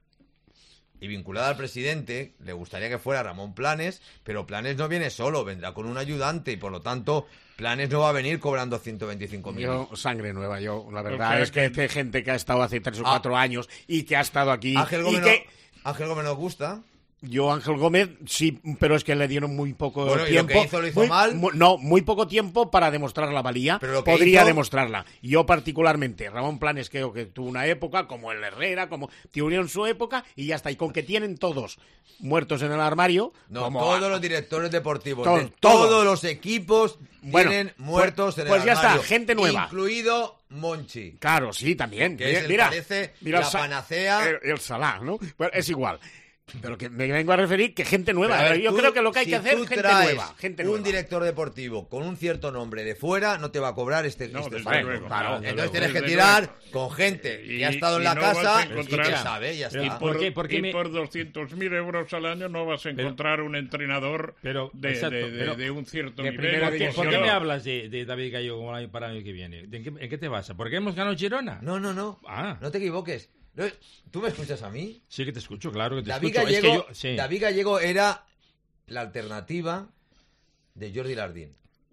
[SPEAKER 2] y vinculada al presidente. Le gustaría que fuera Ramón Planes, pero Planes no viene solo, vendrá con un ayudante y por lo tanto... Planes no va a venir cobrando 125.000.
[SPEAKER 9] Yo, sangre nueva, la verdad es que hay gente que ha estado hace 3 o 4 años y que ha estado aquí.
[SPEAKER 2] Ángel Gómez nos gusta.
[SPEAKER 9] Yo, Ángel Gómez, sí, pero es que le dieron muy poco tiempo.
[SPEAKER 2] ¿Y lo que hizo, lo hizo mal?
[SPEAKER 9] Muy poco tiempo para demostrar la valía.
[SPEAKER 2] Pero
[SPEAKER 9] podría demostrarla. Yo, particularmente, Ramón Planes, creo que tuvo una época, como el Herrera, como tuvieron su época, y ya está. Y con que tienen todos muertos en el armario.
[SPEAKER 2] Todos los directores deportivos de todos los equipos tienen muertos en el armario.
[SPEAKER 9] Pues ya está, gente nueva.
[SPEAKER 2] Incluido Monchi.
[SPEAKER 9] Claro, sí, también.
[SPEAKER 2] Que
[SPEAKER 9] mira,
[SPEAKER 2] la panacea.
[SPEAKER 9] El Salah, ¿no? Bueno, es igual. Pero que me vengo a referir que gente nueva. Yo creo que lo que hay que hacer es gente nueva.
[SPEAKER 2] Un director deportivo con un cierto nombre de fuera no te va a cobrar este sueldo. Claro. Entonces tienes que tirar con gente que ha estado en la casa y que sabe, ya está.
[SPEAKER 8] Por 200.000 euros al año no vas a encontrar un entrenador de un cierto nivel.
[SPEAKER 10] ¿Por qué me hablas de David Gallego para el año que viene? ¿En qué te basas? ¿Por qué hemos ganado Girona?
[SPEAKER 2] No. No te equivoques. ¿Tú me escuchas a mí?
[SPEAKER 10] Sí que te escucho, claro que te
[SPEAKER 2] David
[SPEAKER 10] escucho.
[SPEAKER 2] Gallego, David Gallego era la alternativa de Jordi Lardín.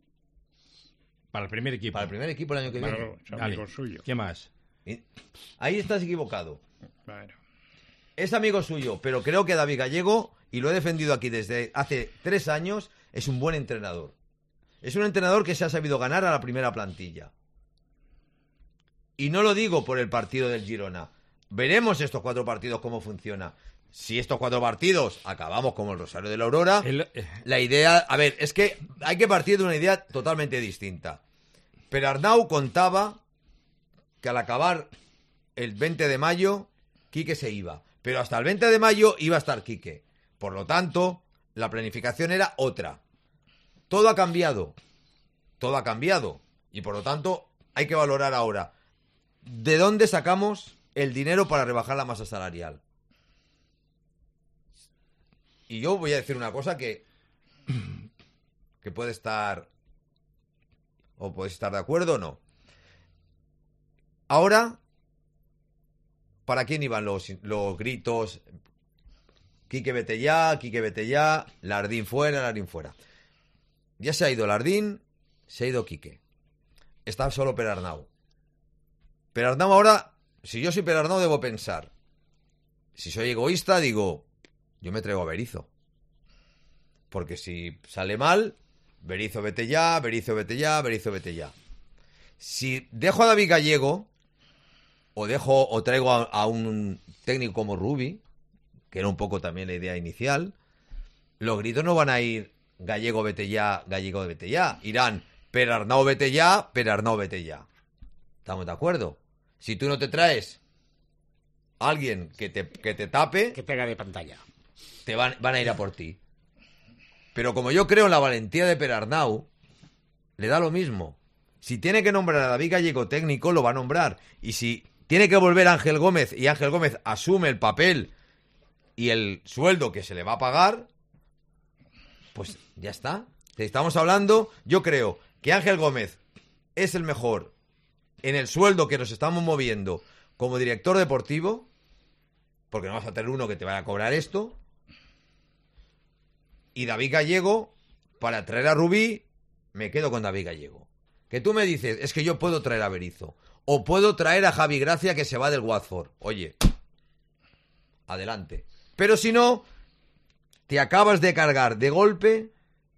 [SPEAKER 10] Para el primer equipo.
[SPEAKER 2] Para el primer equipo el año que viene.
[SPEAKER 8] Claro, amigo suyo.
[SPEAKER 10] ¿Qué más?
[SPEAKER 2] Ahí estás equivocado.
[SPEAKER 8] Bueno.
[SPEAKER 2] Es amigo suyo, pero creo que David Gallego, y lo he defendido aquí desde hace 3 años, es un buen entrenador. Es un entrenador que se ha sabido ganar a la primera plantilla. Y no lo digo por el partido del Girona. Veremos estos 4 partidos cómo funciona. Si estos 4 partidos acabamos como el Rosario de la Aurora, la idea... A ver, es que hay que partir de una idea totalmente distinta. Pero Arnau contaba que al acabar el 20 de mayo, Quique se iba. Pero hasta el 20 de mayo iba a estar Quique. Por lo tanto, la planificación era otra. Todo ha cambiado. Y por lo tanto, hay que valorar ahora ¿de dónde sacamos el dinero para rebajar la masa salarial? Y yo voy a decir una cosa que puede estar... o puedes estar de acuerdo o no. Ahora, ¿para quién iban los gritos? Quique vete ya, Lardín fuera. Ya se ha ido Lardín, se ha ido Quique. Está solo Perarnau. Perarnau ahora, si yo soy Perarnau, debo pensar. Si soy egoísta, digo, yo me traigo a Berizzo. Porque si sale mal, Berizzo vete ya. Si dejo a David Gallego, o traigo a un técnico como Rubi, que era un poco también la idea inicial, los gritos no van a ir Gallego vete ya, Gallego vete ya. Irán Perarnau vete ya, Perarnau vete ya. ¿Estamos de acuerdo? Si tú no te traes a alguien que te tape,
[SPEAKER 9] Que te haga de pantalla.
[SPEAKER 2] te van a ir a por ti. Pero como yo creo en la valentía de Perarnau, le da lo mismo. Si tiene que nombrar a David Gallego técnico, lo va a nombrar. Y si tiene que volver Ángel Gómez y Ángel Gómez asume el papel y el sueldo que se le va a pagar, pues ya está. Estamos hablando, yo creo que Ángel Gómez es el mejor en el sueldo que nos estamos moviendo como director deportivo, porque no vas a tener uno que te vaya a cobrar esto. Y David Gallego, para traer a Rubí, me quedo con David Gallego. Que tú me dices, es que yo puedo traer a Berizzo, o puedo traer a Javi Gracia que se va del Watford. Oye, adelante. Pero si no, te acabas de cargar de golpe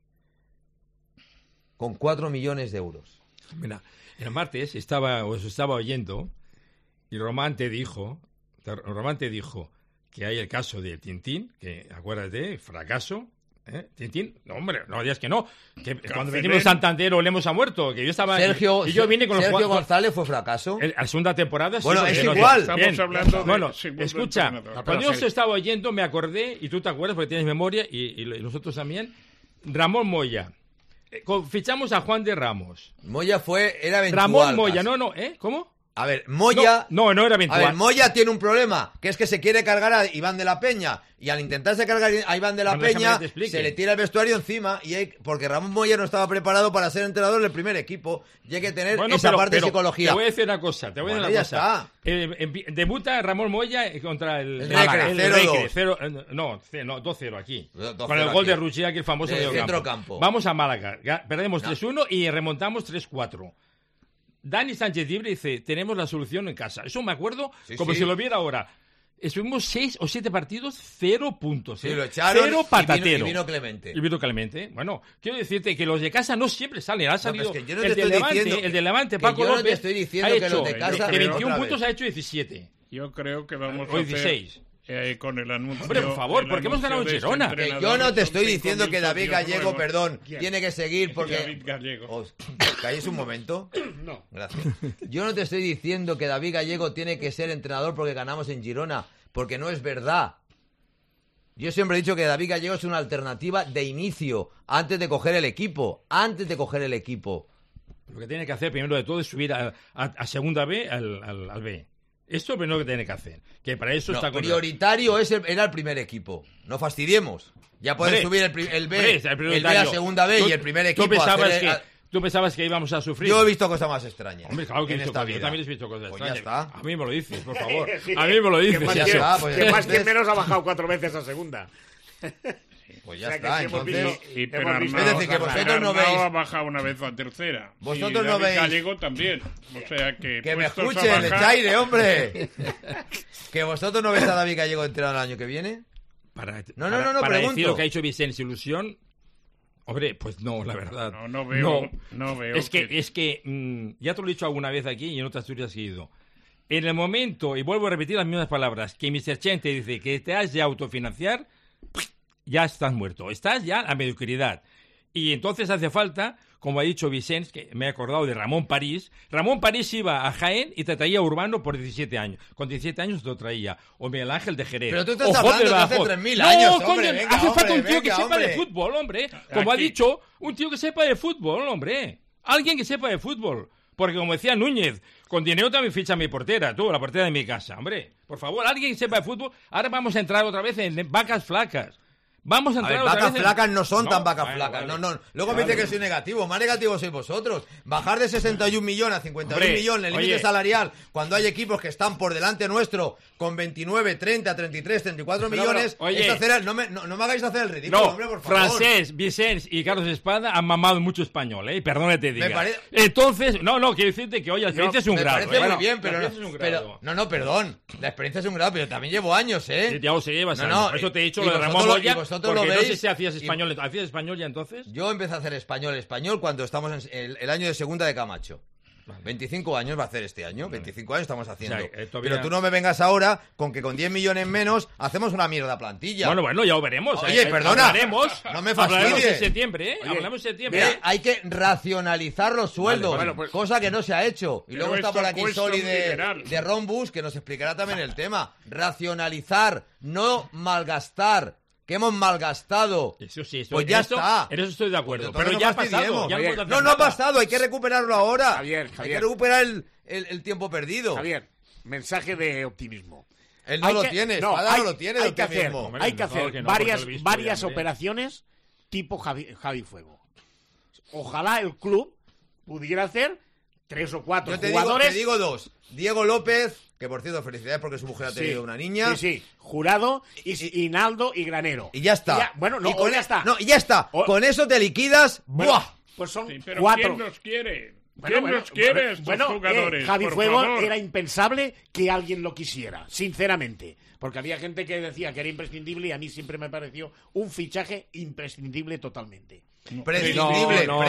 [SPEAKER 2] con 4 millones de euros.
[SPEAKER 10] Mira, el martes os estaba oyendo y Román te dijo que hay el caso de Tintín, que acuérdate, fracaso. Tintín, no hombre, no digas que no, que cuando venimos a Santander Olemos ha muerto, que yo estaba
[SPEAKER 2] Sergio,
[SPEAKER 10] y yo vine con
[SPEAKER 2] Sergio González fue fracaso.
[SPEAKER 10] La segunda temporada sí,
[SPEAKER 2] bueno, es igual.
[SPEAKER 8] Estamos hablando de
[SPEAKER 10] bueno, escucha, cuando yo os estaba oyendo me acordé, y tú te acuerdas porque tienes memoria y nosotros también, Ramón Moya. Fichamos a Juan de Ramos.
[SPEAKER 2] Moya era eventual.
[SPEAKER 10] Ramón Moya,
[SPEAKER 2] casi.
[SPEAKER 10] ¿Cómo?
[SPEAKER 2] A ver, Moya...
[SPEAKER 10] No era eventual.
[SPEAKER 2] A ver, Moya tiene un problema, que es que se quiere cargar a Iván de la Peña, y al intentarse cargar a Iván de la Peña, se le tira el vestuario encima, porque Ramón Moya no estaba preparado para ser entrenador del primer equipo, y hay que tener esa parte de psicología.
[SPEAKER 10] Te voy a decir una cosa,
[SPEAKER 2] Está.
[SPEAKER 10] Debuta Ramón Moya contra el
[SPEAKER 2] Recre,
[SPEAKER 10] 0-2. No, 2-0 aquí.
[SPEAKER 2] 2-0
[SPEAKER 10] con el gol de Ruchia, que el famoso
[SPEAKER 2] mediocampo.
[SPEAKER 10] Vamos a Málaga, perdemos 3-1 y remontamos 3-4. Dani Sánchez Libre dice, tenemos la solución en casa. Eso me acuerdo como si lo viera ahora. Estuvimos 6 o 7 partidos, 0 puntos.
[SPEAKER 2] Sí, lo echaron
[SPEAKER 10] 0 patatero.
[SPEAKER 2] Y vino Clemente.
[SPEAKER 10] Bueno, quiero decirte que los de casa no siempre salen. Ha salido
[SPEAKER 2] el de
[SPEAKER 10] Levante, Paco
[SPEAKER 2] López.
[SPEAKER 10] Yo no
[SPEAKER 2] te estoy diciendo que los de casa...
[SPEAKER 10] De 21 puntos ha hecho 17.
[SPEAKER 8] Yo creo que vamos
[SPEAKER 10] a 16.
[SPEAKER 8] Con el anuncio...
[SPEAKER 10] Hombre, por favor, ¿por qué hemos ganado en Girona?
[SPEAKER 2] Que yo no te estoy diciendo que David Gallego, tiene que seguir porque...
[SPEAKER 8] David Gallego.
[SPEAKER 2] ¿Calles un momento?
[SPEAKER 9] No.
[SPEAKER 2] Gracias. Yo no te estoy diciendo que David Gallego tiene que ser entrenador porque ganamos en Girona, porque no es verdad. Yo siempre he dicho que David Gallego es una alternativa de inicio, antes de coger el equipo.
[SPEAKER 10] Lo que tiene que hacer primero de todo es subir a segunda B al B. Esto es lo primero que tiene que hacer. Que para eso está
[SPEAKER 2] prioritario era el primer equipo. No fastidiemos. Ya puedes subir el B a segunda B y el primer equipo.
[SPEAKER 10] ¿Tú pensabas que íbamos a sufrir?
[SPEAKER 2] Yo he visto cosas más extrañas.
[SPEAKER 10] Hombre, claro que
[SPEAKER 2] en esta
[SPEAKER 10] vida. Yo también he visto cosas extrañas.
[SPEAKER 2] Ya está.
[SPEAKER 10] A mí me lo dices, por favor.
[SPEAKER 9] Sí.
[SPEAKER 10] A mí me lo dices.
[SPEAKER 9] Que más que menos ha bajado 4 veces a segunda.
[SPEAKER 2] Pues ya está, entonces...
[SPEAKER 8] Y
[SPEAKER 2] es decir, que vosotros no veis...
[SPEAKER 8] ha bajado una vez a tercera.
[SPEAKER 2] Vosotros no veis...
[SPEAKER 8] Gallego también. O sea que...
[SPEAKER 2] Que me escuchen, Echaire, hombre. Que vosotros no veis a David Gallego entrenado el año que viene.
[SPEAKER 10] Para
[SPEAKER 2] pregunto.
[SPEAKER 10] decir lo que ha hecho Vicente Ilusión... Hombre, pues no, la verdad.
[SPEAKER 8] No veo.
[SPEAKER 10] Es que ya te lo he dicho alguna vez aquí y en otras turías que he ido. En el momento, y vuelvo a repetir las mismas palabras, que Mr. Chen te dice que te has de autofinanciar, ya estás muerto. Estás ya a mediocridad. Y entonces hace falta, como ha dicho Vicente, que me he acordado de Ramón París. Ramón París iba a Jaén y te traía Urbano por 17 años. Con 17 años te lo traía. O Miguel Ángel de Jerez.
[SPEAKER 2] Pero tú estás hablando de hace 3.000 años, hombre. Venga,
[SPEAKER 10] hace falta un tío que sepa de fútbol, hombre. Como ha dicho, un tío que sepa de fútbol, hombre. Alguien que sepa de fútbol. Porque como decía Núñez, con dinero también ficha mi portera, la portera de mi casa, hombre. Por favor, alguien que sepa de fútbol. Ahora vamos a entrar otra vez en vacas flacas. Vamos a entrar
[SPEAKER 2] vacas flacas no son tan vacas flacas. Vale. No. Luego me dice que soy negativo. Más negativo sois vosotros. Bajar de 61 millones a 51 millones el límite salarial cuando hay equipos que están por delante nuestro con 29, 30, 33, 34 millones. No me hagáis hacer el ridículo, hombre, por favor.
[SPEAKER 10] Francés, Vicens y Carlos Espada han mamado mucho español, perdón que te diga. Entonces, quiero decirte que, oye, la experiencia es un grado.
[SPEAKER 2] Me parece muy bien, pero perdón. La experiencia es un grado, pero también llevo años,
[SPEAKER 10] Sí, ya se llevas años. Por eso te he dicho lo de Ramón Moya. Porque
[SPEAKER 2] lo veis,
[SPEAKER 10] no sé si hacías español. ¿Hacías español ya entonces?
[SPEAKER 2] Yo empecé a hacer español cuando estamos en el año de segunda de Camacho. 25 años va a hacer este año, 25 años estamos haciendo.
[SPEAKER 10] O sea, todavía-
[SPEAKER 2] Pero tú no me vengas ahora con que con 10 millones menos hacemos una mierda plantilla.
[SPEAKER 10] Bueno, ya lo veremos.
[SPEAKER 2] Oye, perdona.
[SPEAKER 10] Hablaremos,
[SPEAKER 2] No me
[SPEAKER 10] hablaremos
[SPEAKER 2] fastidies.
[SPEAKER 10] en septiembre, ¿eh?
[SPEAKER 9] Oye,
[SPEAKER 10] Hablamos en septiembre.
[SPEAKER 2] Mira, hay que racionalizar los sueldos,
[SPEAKER 9] Vale, pues-
[SPEAKER 2] cosa que no se ha hecho. Y
[SPEAKER 8] Pero
[SPEAKER 2] luego está
[SPEAKER 8] esto
[SPEAKER 2] por aquí
[SPEAKER 8] cuesta
[SPEAKER 2] Soli
[SPEAKER 8] un dineral.
[SPEAKER 2] de Rombus, que nos explicará también el tema. Racionalizar, no malgastar. Que hemos malgastado.
[SPEAKER 10] Eso sí,
[SPEAKER 2] Pues ya está.
[SPEAKER 10] En eso estoy de acuerdo.
[SPEAKER 2] Pues
[SPEAKER 10] Pero
[SPEAKER 2] entonces
[SPEAKER 10] ya
[SPEAKER 2] no
[SPEAKER 10] ha pasado.
[SPEAKER 2] fastidiemos.
[SPEAKER 10] Ya
[SPEAKER 9] Javier,
[SPEAKER 10] podemos
[SPEAKER 2] No,
[SPEAKER 10] hacer
[SPEAKER 2] no ha
[SPEAKER 10] nada.
[SPEAKER 2] pasado, hay que recuperarlo ahora.
[SPEAKER 9] Javier.
[SPEAKER 2] Hay que recuperar el tiempo perdido.
[SPEAKER 9] Javier, mensaje de optimismo.
[SPEAKER 2] Él no
[SPEAKER 9] Hay
[SPEAKER 2] lo
[SPEAKER 9] que-
[SPEAKER 2] tiene,
[SPEAKER 9] no,
[SPEAKER 2] Espada no lo tiene de
[SPEAKER 9] hay que hacer,
[SPEAKER 2] optimismo.
[SPEAKER 10] Hombre,
[SPEAKER 9] hay que
[SPEAKER 10] mejor
[SPEAKER 9] hacer
[SPEAKER 10] que no,
[SPEAKER 9] varias,
[SPEAKER 10] porque lo he visto
[SPEAKER 9] varias
[SPEAKER 10] ya, hombre.
[SPEAKER 9] operaciones tipo Javi Fuego. Ojalá el club pudiera hacer 3 o 4
[SPEAKER 2] Yo te
[SPEAKER 9] jugadores.
[SPEAKER 2] digo dos. Diego López, que por cierto, felicidades porque su mujer ha tenido una niña.
[SPEAKER 9] Sí. Jurado, Hinaldo y Granero.
[SPEAKER 2] Y ya está.
[SPEAKER 9] Bueno, no,
[SPEAKER 2] y con
[SPEAKER 9] ya está.
[SPEAKER 2] No, y ya está.
[SPEAKER 9] O-
[SPEAKER 2] Con eso te liquidas.
[SPEAKER 9] Bueno,
[SPEAKER 2] ¡Buah!
[SPEAKER 9] Pues son
[SPEAKER 8] Sí, pero
[SPEAKER 9] 4.
[SPEAKER 8] ¿quién los quiere?
[SPEAKER 9] Bueno,
[SPEAKER 8] ¿Quién los quiere estos
[SPEAKER 9] bueno,
[SPEAKER 8] jugadores?
[SPEAKER 9] Javi
[SPEAKER 8] por
[SPEAKER 9] Fuego
[SPEAKER 8] favor?
[SPEAKER 9] era impensable que alguien lo quisiera, sinceramente. Porque había gente que decía que era imprescindible y a mí siempre me pareció un fichaje imprescindible totalmente.
[SPEAKER 2] Prescindible,
[SPEAKER 10] No,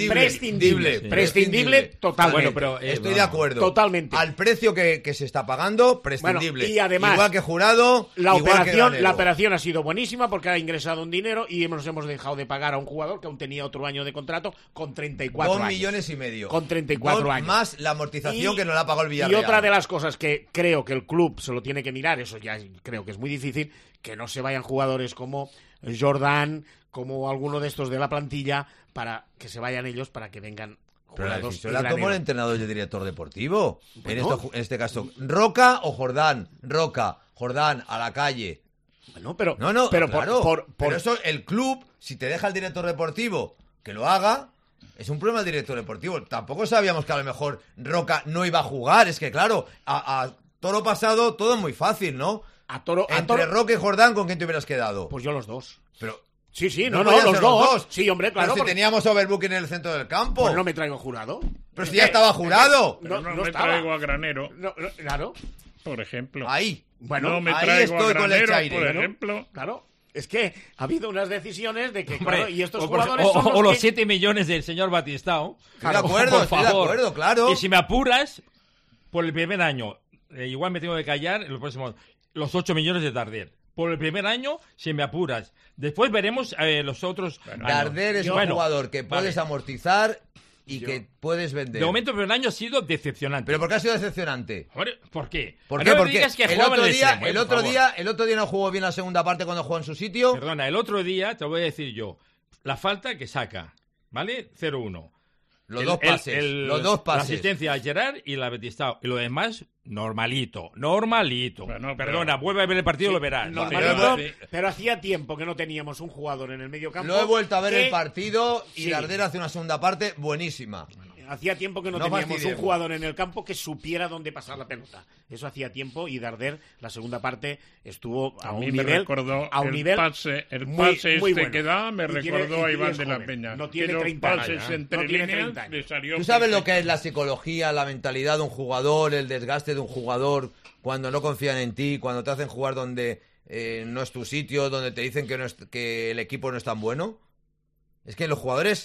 [SPEAKER 9] prescindible totalmente.
[SPEAKER 10] Bueno, pero,
[SPEAKER 2] estoy de acuerdo.
[SPEAKER 9] Totalmente.
[SPEAKER 2] Al precio que se está pagando, prescindible.
[SPEAKER 9] Bueno, y además,
[SPEAKER 2] igual que Jurado,
[SPEAKER 9] La
[SPEAKER 2] igual que Granero.
[SPEAKER 9] operación ha sido buenísima porque ha ingresado un dinero y nos hemos dejado de pagar a un jugador que aún tenía otro año de contrato con 34
[SPEAKER 2] 2,5
[SPEAKER 9] años.
[SPEAKER 2] millones.
[SPEAKER 9] Con 34
[SPEAKER 2] Dos
[SPEAKER 9] años.
[SPEAKER 2] Más la amortización
[SPEAKER 9] Y-
[SPEAKER 2] que nos la pagó el Villarreal.
[SPEAKER 9] Y otra de las cosas que creo que el club se lo tiene que mirar, eso ya creo que es muy difícil, que no se vayan jugadores como Jordan, como alguno de estos de la plantilla, para que se vayan ellos, para que vengan
[SPEAKER 2] Pero la
[SPEAKER 9] jugados.
[SPEAKER 2] decisión la tomó el entrenador y el director deportivo.
[SPEAKER 9] Bueno.
[SPEAKER 2] En este caso, ¿Roca o Jordán? Roca, Jordán, a la calle.
[SPEAKER 9] Bueno, pero,
[SPEAKER 2] No,
[SPEAKER 9] pero
[SPEAKER 2] claro.
[SPEAKER 9] por
[SPEAKER 2] Pero eso, el club, si te deja el director deportivo que lo haga, es un problema del director deportivo. Tampoco sabíamos que a lo mejor Roca no iba a jugar. Es que, claro, a toro pasado todo es muy fácil, ¿no? Entre Roca y Jordán, ¿con quién te hubieras quedado?
[SPEAKER 9] Pues yo los dos.
[SPEAKER 2] Pero
[SPEAKER 9] Sí,
[SPEAKER 2] no
[SPEAKER 9] no,
[SPEAKER 2] podían
[SPEAKER 9] los
[SPEAKER 2] ser
[SPEAKER 9] dos. Sí, hombre, claro.
[SPEAKER 2] Pero si
[SPEAKER 9] porque-
[SPEAKER 2] teníamos overbooking en el centro del campo.
[SPEAKER 9] Pues no me traigo Jurado.
[SPEAKER 2] Pero si ya estaba Jurado.
[SPEAKER 8] Pero no,
[SPEAKER 9] no
[SPEAKER 8] me
[SPEAKER 9] estaba.
[SPEAKER 8] traigo a Granero,
[SPEAKER 9] Claro.
[SPEAKER 8] por ejemplo.
[SPEAKER 2] Ahí.
[SPEAKER 9] Bueno,
[SPEAKER 8] no me
[SPEAKER 2] ahí
[SPEAKER 8] traigo a
[SPEAKER 2] estoy con
[SPEAKER 8] Granero,
[SPEAKER 2] Lechaire,
[SPEAKER 8] por
[SPEAKER 2] ¿no?
[SPEAKER 8] ejemplo.
[SPEAKER 9] Claro. Es que ha habido unas decisiones de que,
[SPEAKER 10] Hombre,
[SPEAKER 9] claro, y estos
[SPEAKER 10] o por-
[SPEAKER 9] jugadores
[SPEAKER 10] o-
[SPEAKER 9] son
[SPEAKER 10] o los
[SPEAKER 9] que-
[SPEAKER 10] 7 millones del señor Batistao.
[SPEAKER 2] Estoy de acuerdo,
[SPEAKER 10] por
[SPEAKER 2] estoy de
[SPEAKER 10] favor.
[SPEAKER 2] acuerdo, claro.
[SPEAKER 10] Y si me apuras, por el primer año, igual me tengo que callar en los próximos, los 8 millones de Darder. Por el primer año, si me apuras. Después veremos los otros años.
[SPEAKER 2] Darder es un
[SPEAKER 10] Bueno,
[SPEAKER 2] jugador que puedes
[SPEAKER 10] vale.
[SPEAKER 2] amortizar y que puedes vender.
[SPEAKER 10] De momento, el primer año ha sido decepcionante.
[SPEAKER 2] ¿Pero por qué ha sido decepcionante?
[SPEAKER 10] Hombre, ¿por qué?
[SPEAKER 2] ¿Por
[SPEAKER 10] No
[SPEAKER 2] qué?
[SPEAKER 10] me
[SPEAKER 2] Porque
[SPEAKER 10] digas que
[SPEAKER 2] el
[SPEAKER 10] jugaba
[SPEAKER 2] otro
[SPEAKER 10] en
[SPEAKER 2] día,
[SPEAKER 10] extremo,
[SPEAKER 2] el
[SPEAKER 10] por
[SPEAKER 2] otro
[SPEAKER 10] favor.
[SPEAKER 2] día, el otro día no jugó bien la segunda parte cuando jugó en su sitio.
[SPEAKER 10] Perdona, el otro día, te voy a decir yo, la falta que saca, ¿vale? 0-1.
[SPEAKER 2] Los dos pases, los dos
[SPEAKER 10] La
[SPEAKER 2] pases.
[SPEAKER 10] asistencia a Gerard y la Batistao. Y lo demás, normalito.
[SPEAKER 8] Bueno, pero-
[SPEAKER 10] Perdona, vuelve a ver el partido y lo verás.
[SPEAKER 9] Normalito,
[SPEAKER 8] Sí.
[SPEAKER 9] pero hacía tiempo que no teníamos un jugador en el medio campo.
[SPEAKER 2] Lo he vuelto a ver
[SPEAKER 9] que-
[SPEAKER 2] el partido y
[SPEAKER 9] Sí.
[SPEAKER 2] Darder hace una segunda parte buenísima.
[SPEAKER 9] Hacía tiempo que no
[SPEAKER 2] No
[SPEAKER 9] teníamos un
[SPEAKER 2] fastidiemos.
[SPEAKER 9] jugador en el campo que supiera dónde pasar la pelota. Eso hacía tiempo y Darder, la segunda parte, estuvo a,
[SPEAKER 8] A
[SPEAKER 9] un
[SPEAKER 8] mí me
[SPEAKER 9] nivel,
[SPEAKER 8] recordó
[SPEAKER 9] a un
[SPEAKER 8] el
[SPEAKER 9] nivel
[SPEAKER 8] pase, el
[SPEAKER 9] muy-
[SPEAKER 8] pase
[SPEAKER 9] muy
[SPEAKER 8] este
[SPEAKER 9] bueno.
[SPEAKER 8] que da, me
[SPEAKER 9] Y tiene-
[SPEAKER 8] recordó a
[SPEAKER 9] y
[SPEAKER 8] Iván
[SPEAKER 9] es
[SPEAKER 8] de la
[SPEAKER 9] joven.
[SPEAKER 8] Peña.
[SPEAKER 9] No tiene
[SPEAKER 8] Que los
[SPEAKER 9] 30 años,
[SPEAKER 8] pases
[SPEAKER 9] ¿eh?
[SPEAKER 8] entre
[SPEAKER 9] No tiene
[SPEAKER 8] líneas
[SPEAKER 9] 30 años.
[SPEAKER 8] le salió
[SPEAKER 2] ¿Tú sabes lo
[SPEAKER 8] perfecto.
[SPEAKER 2] que es la psicología, la mentalidad de un jugador, el desgaste de un jugador cuando no confían en ti, cuando te hacen jugar donde no es tu sitio, donde te dicen que, que el equipo no es tan bueno? Es que los jugadores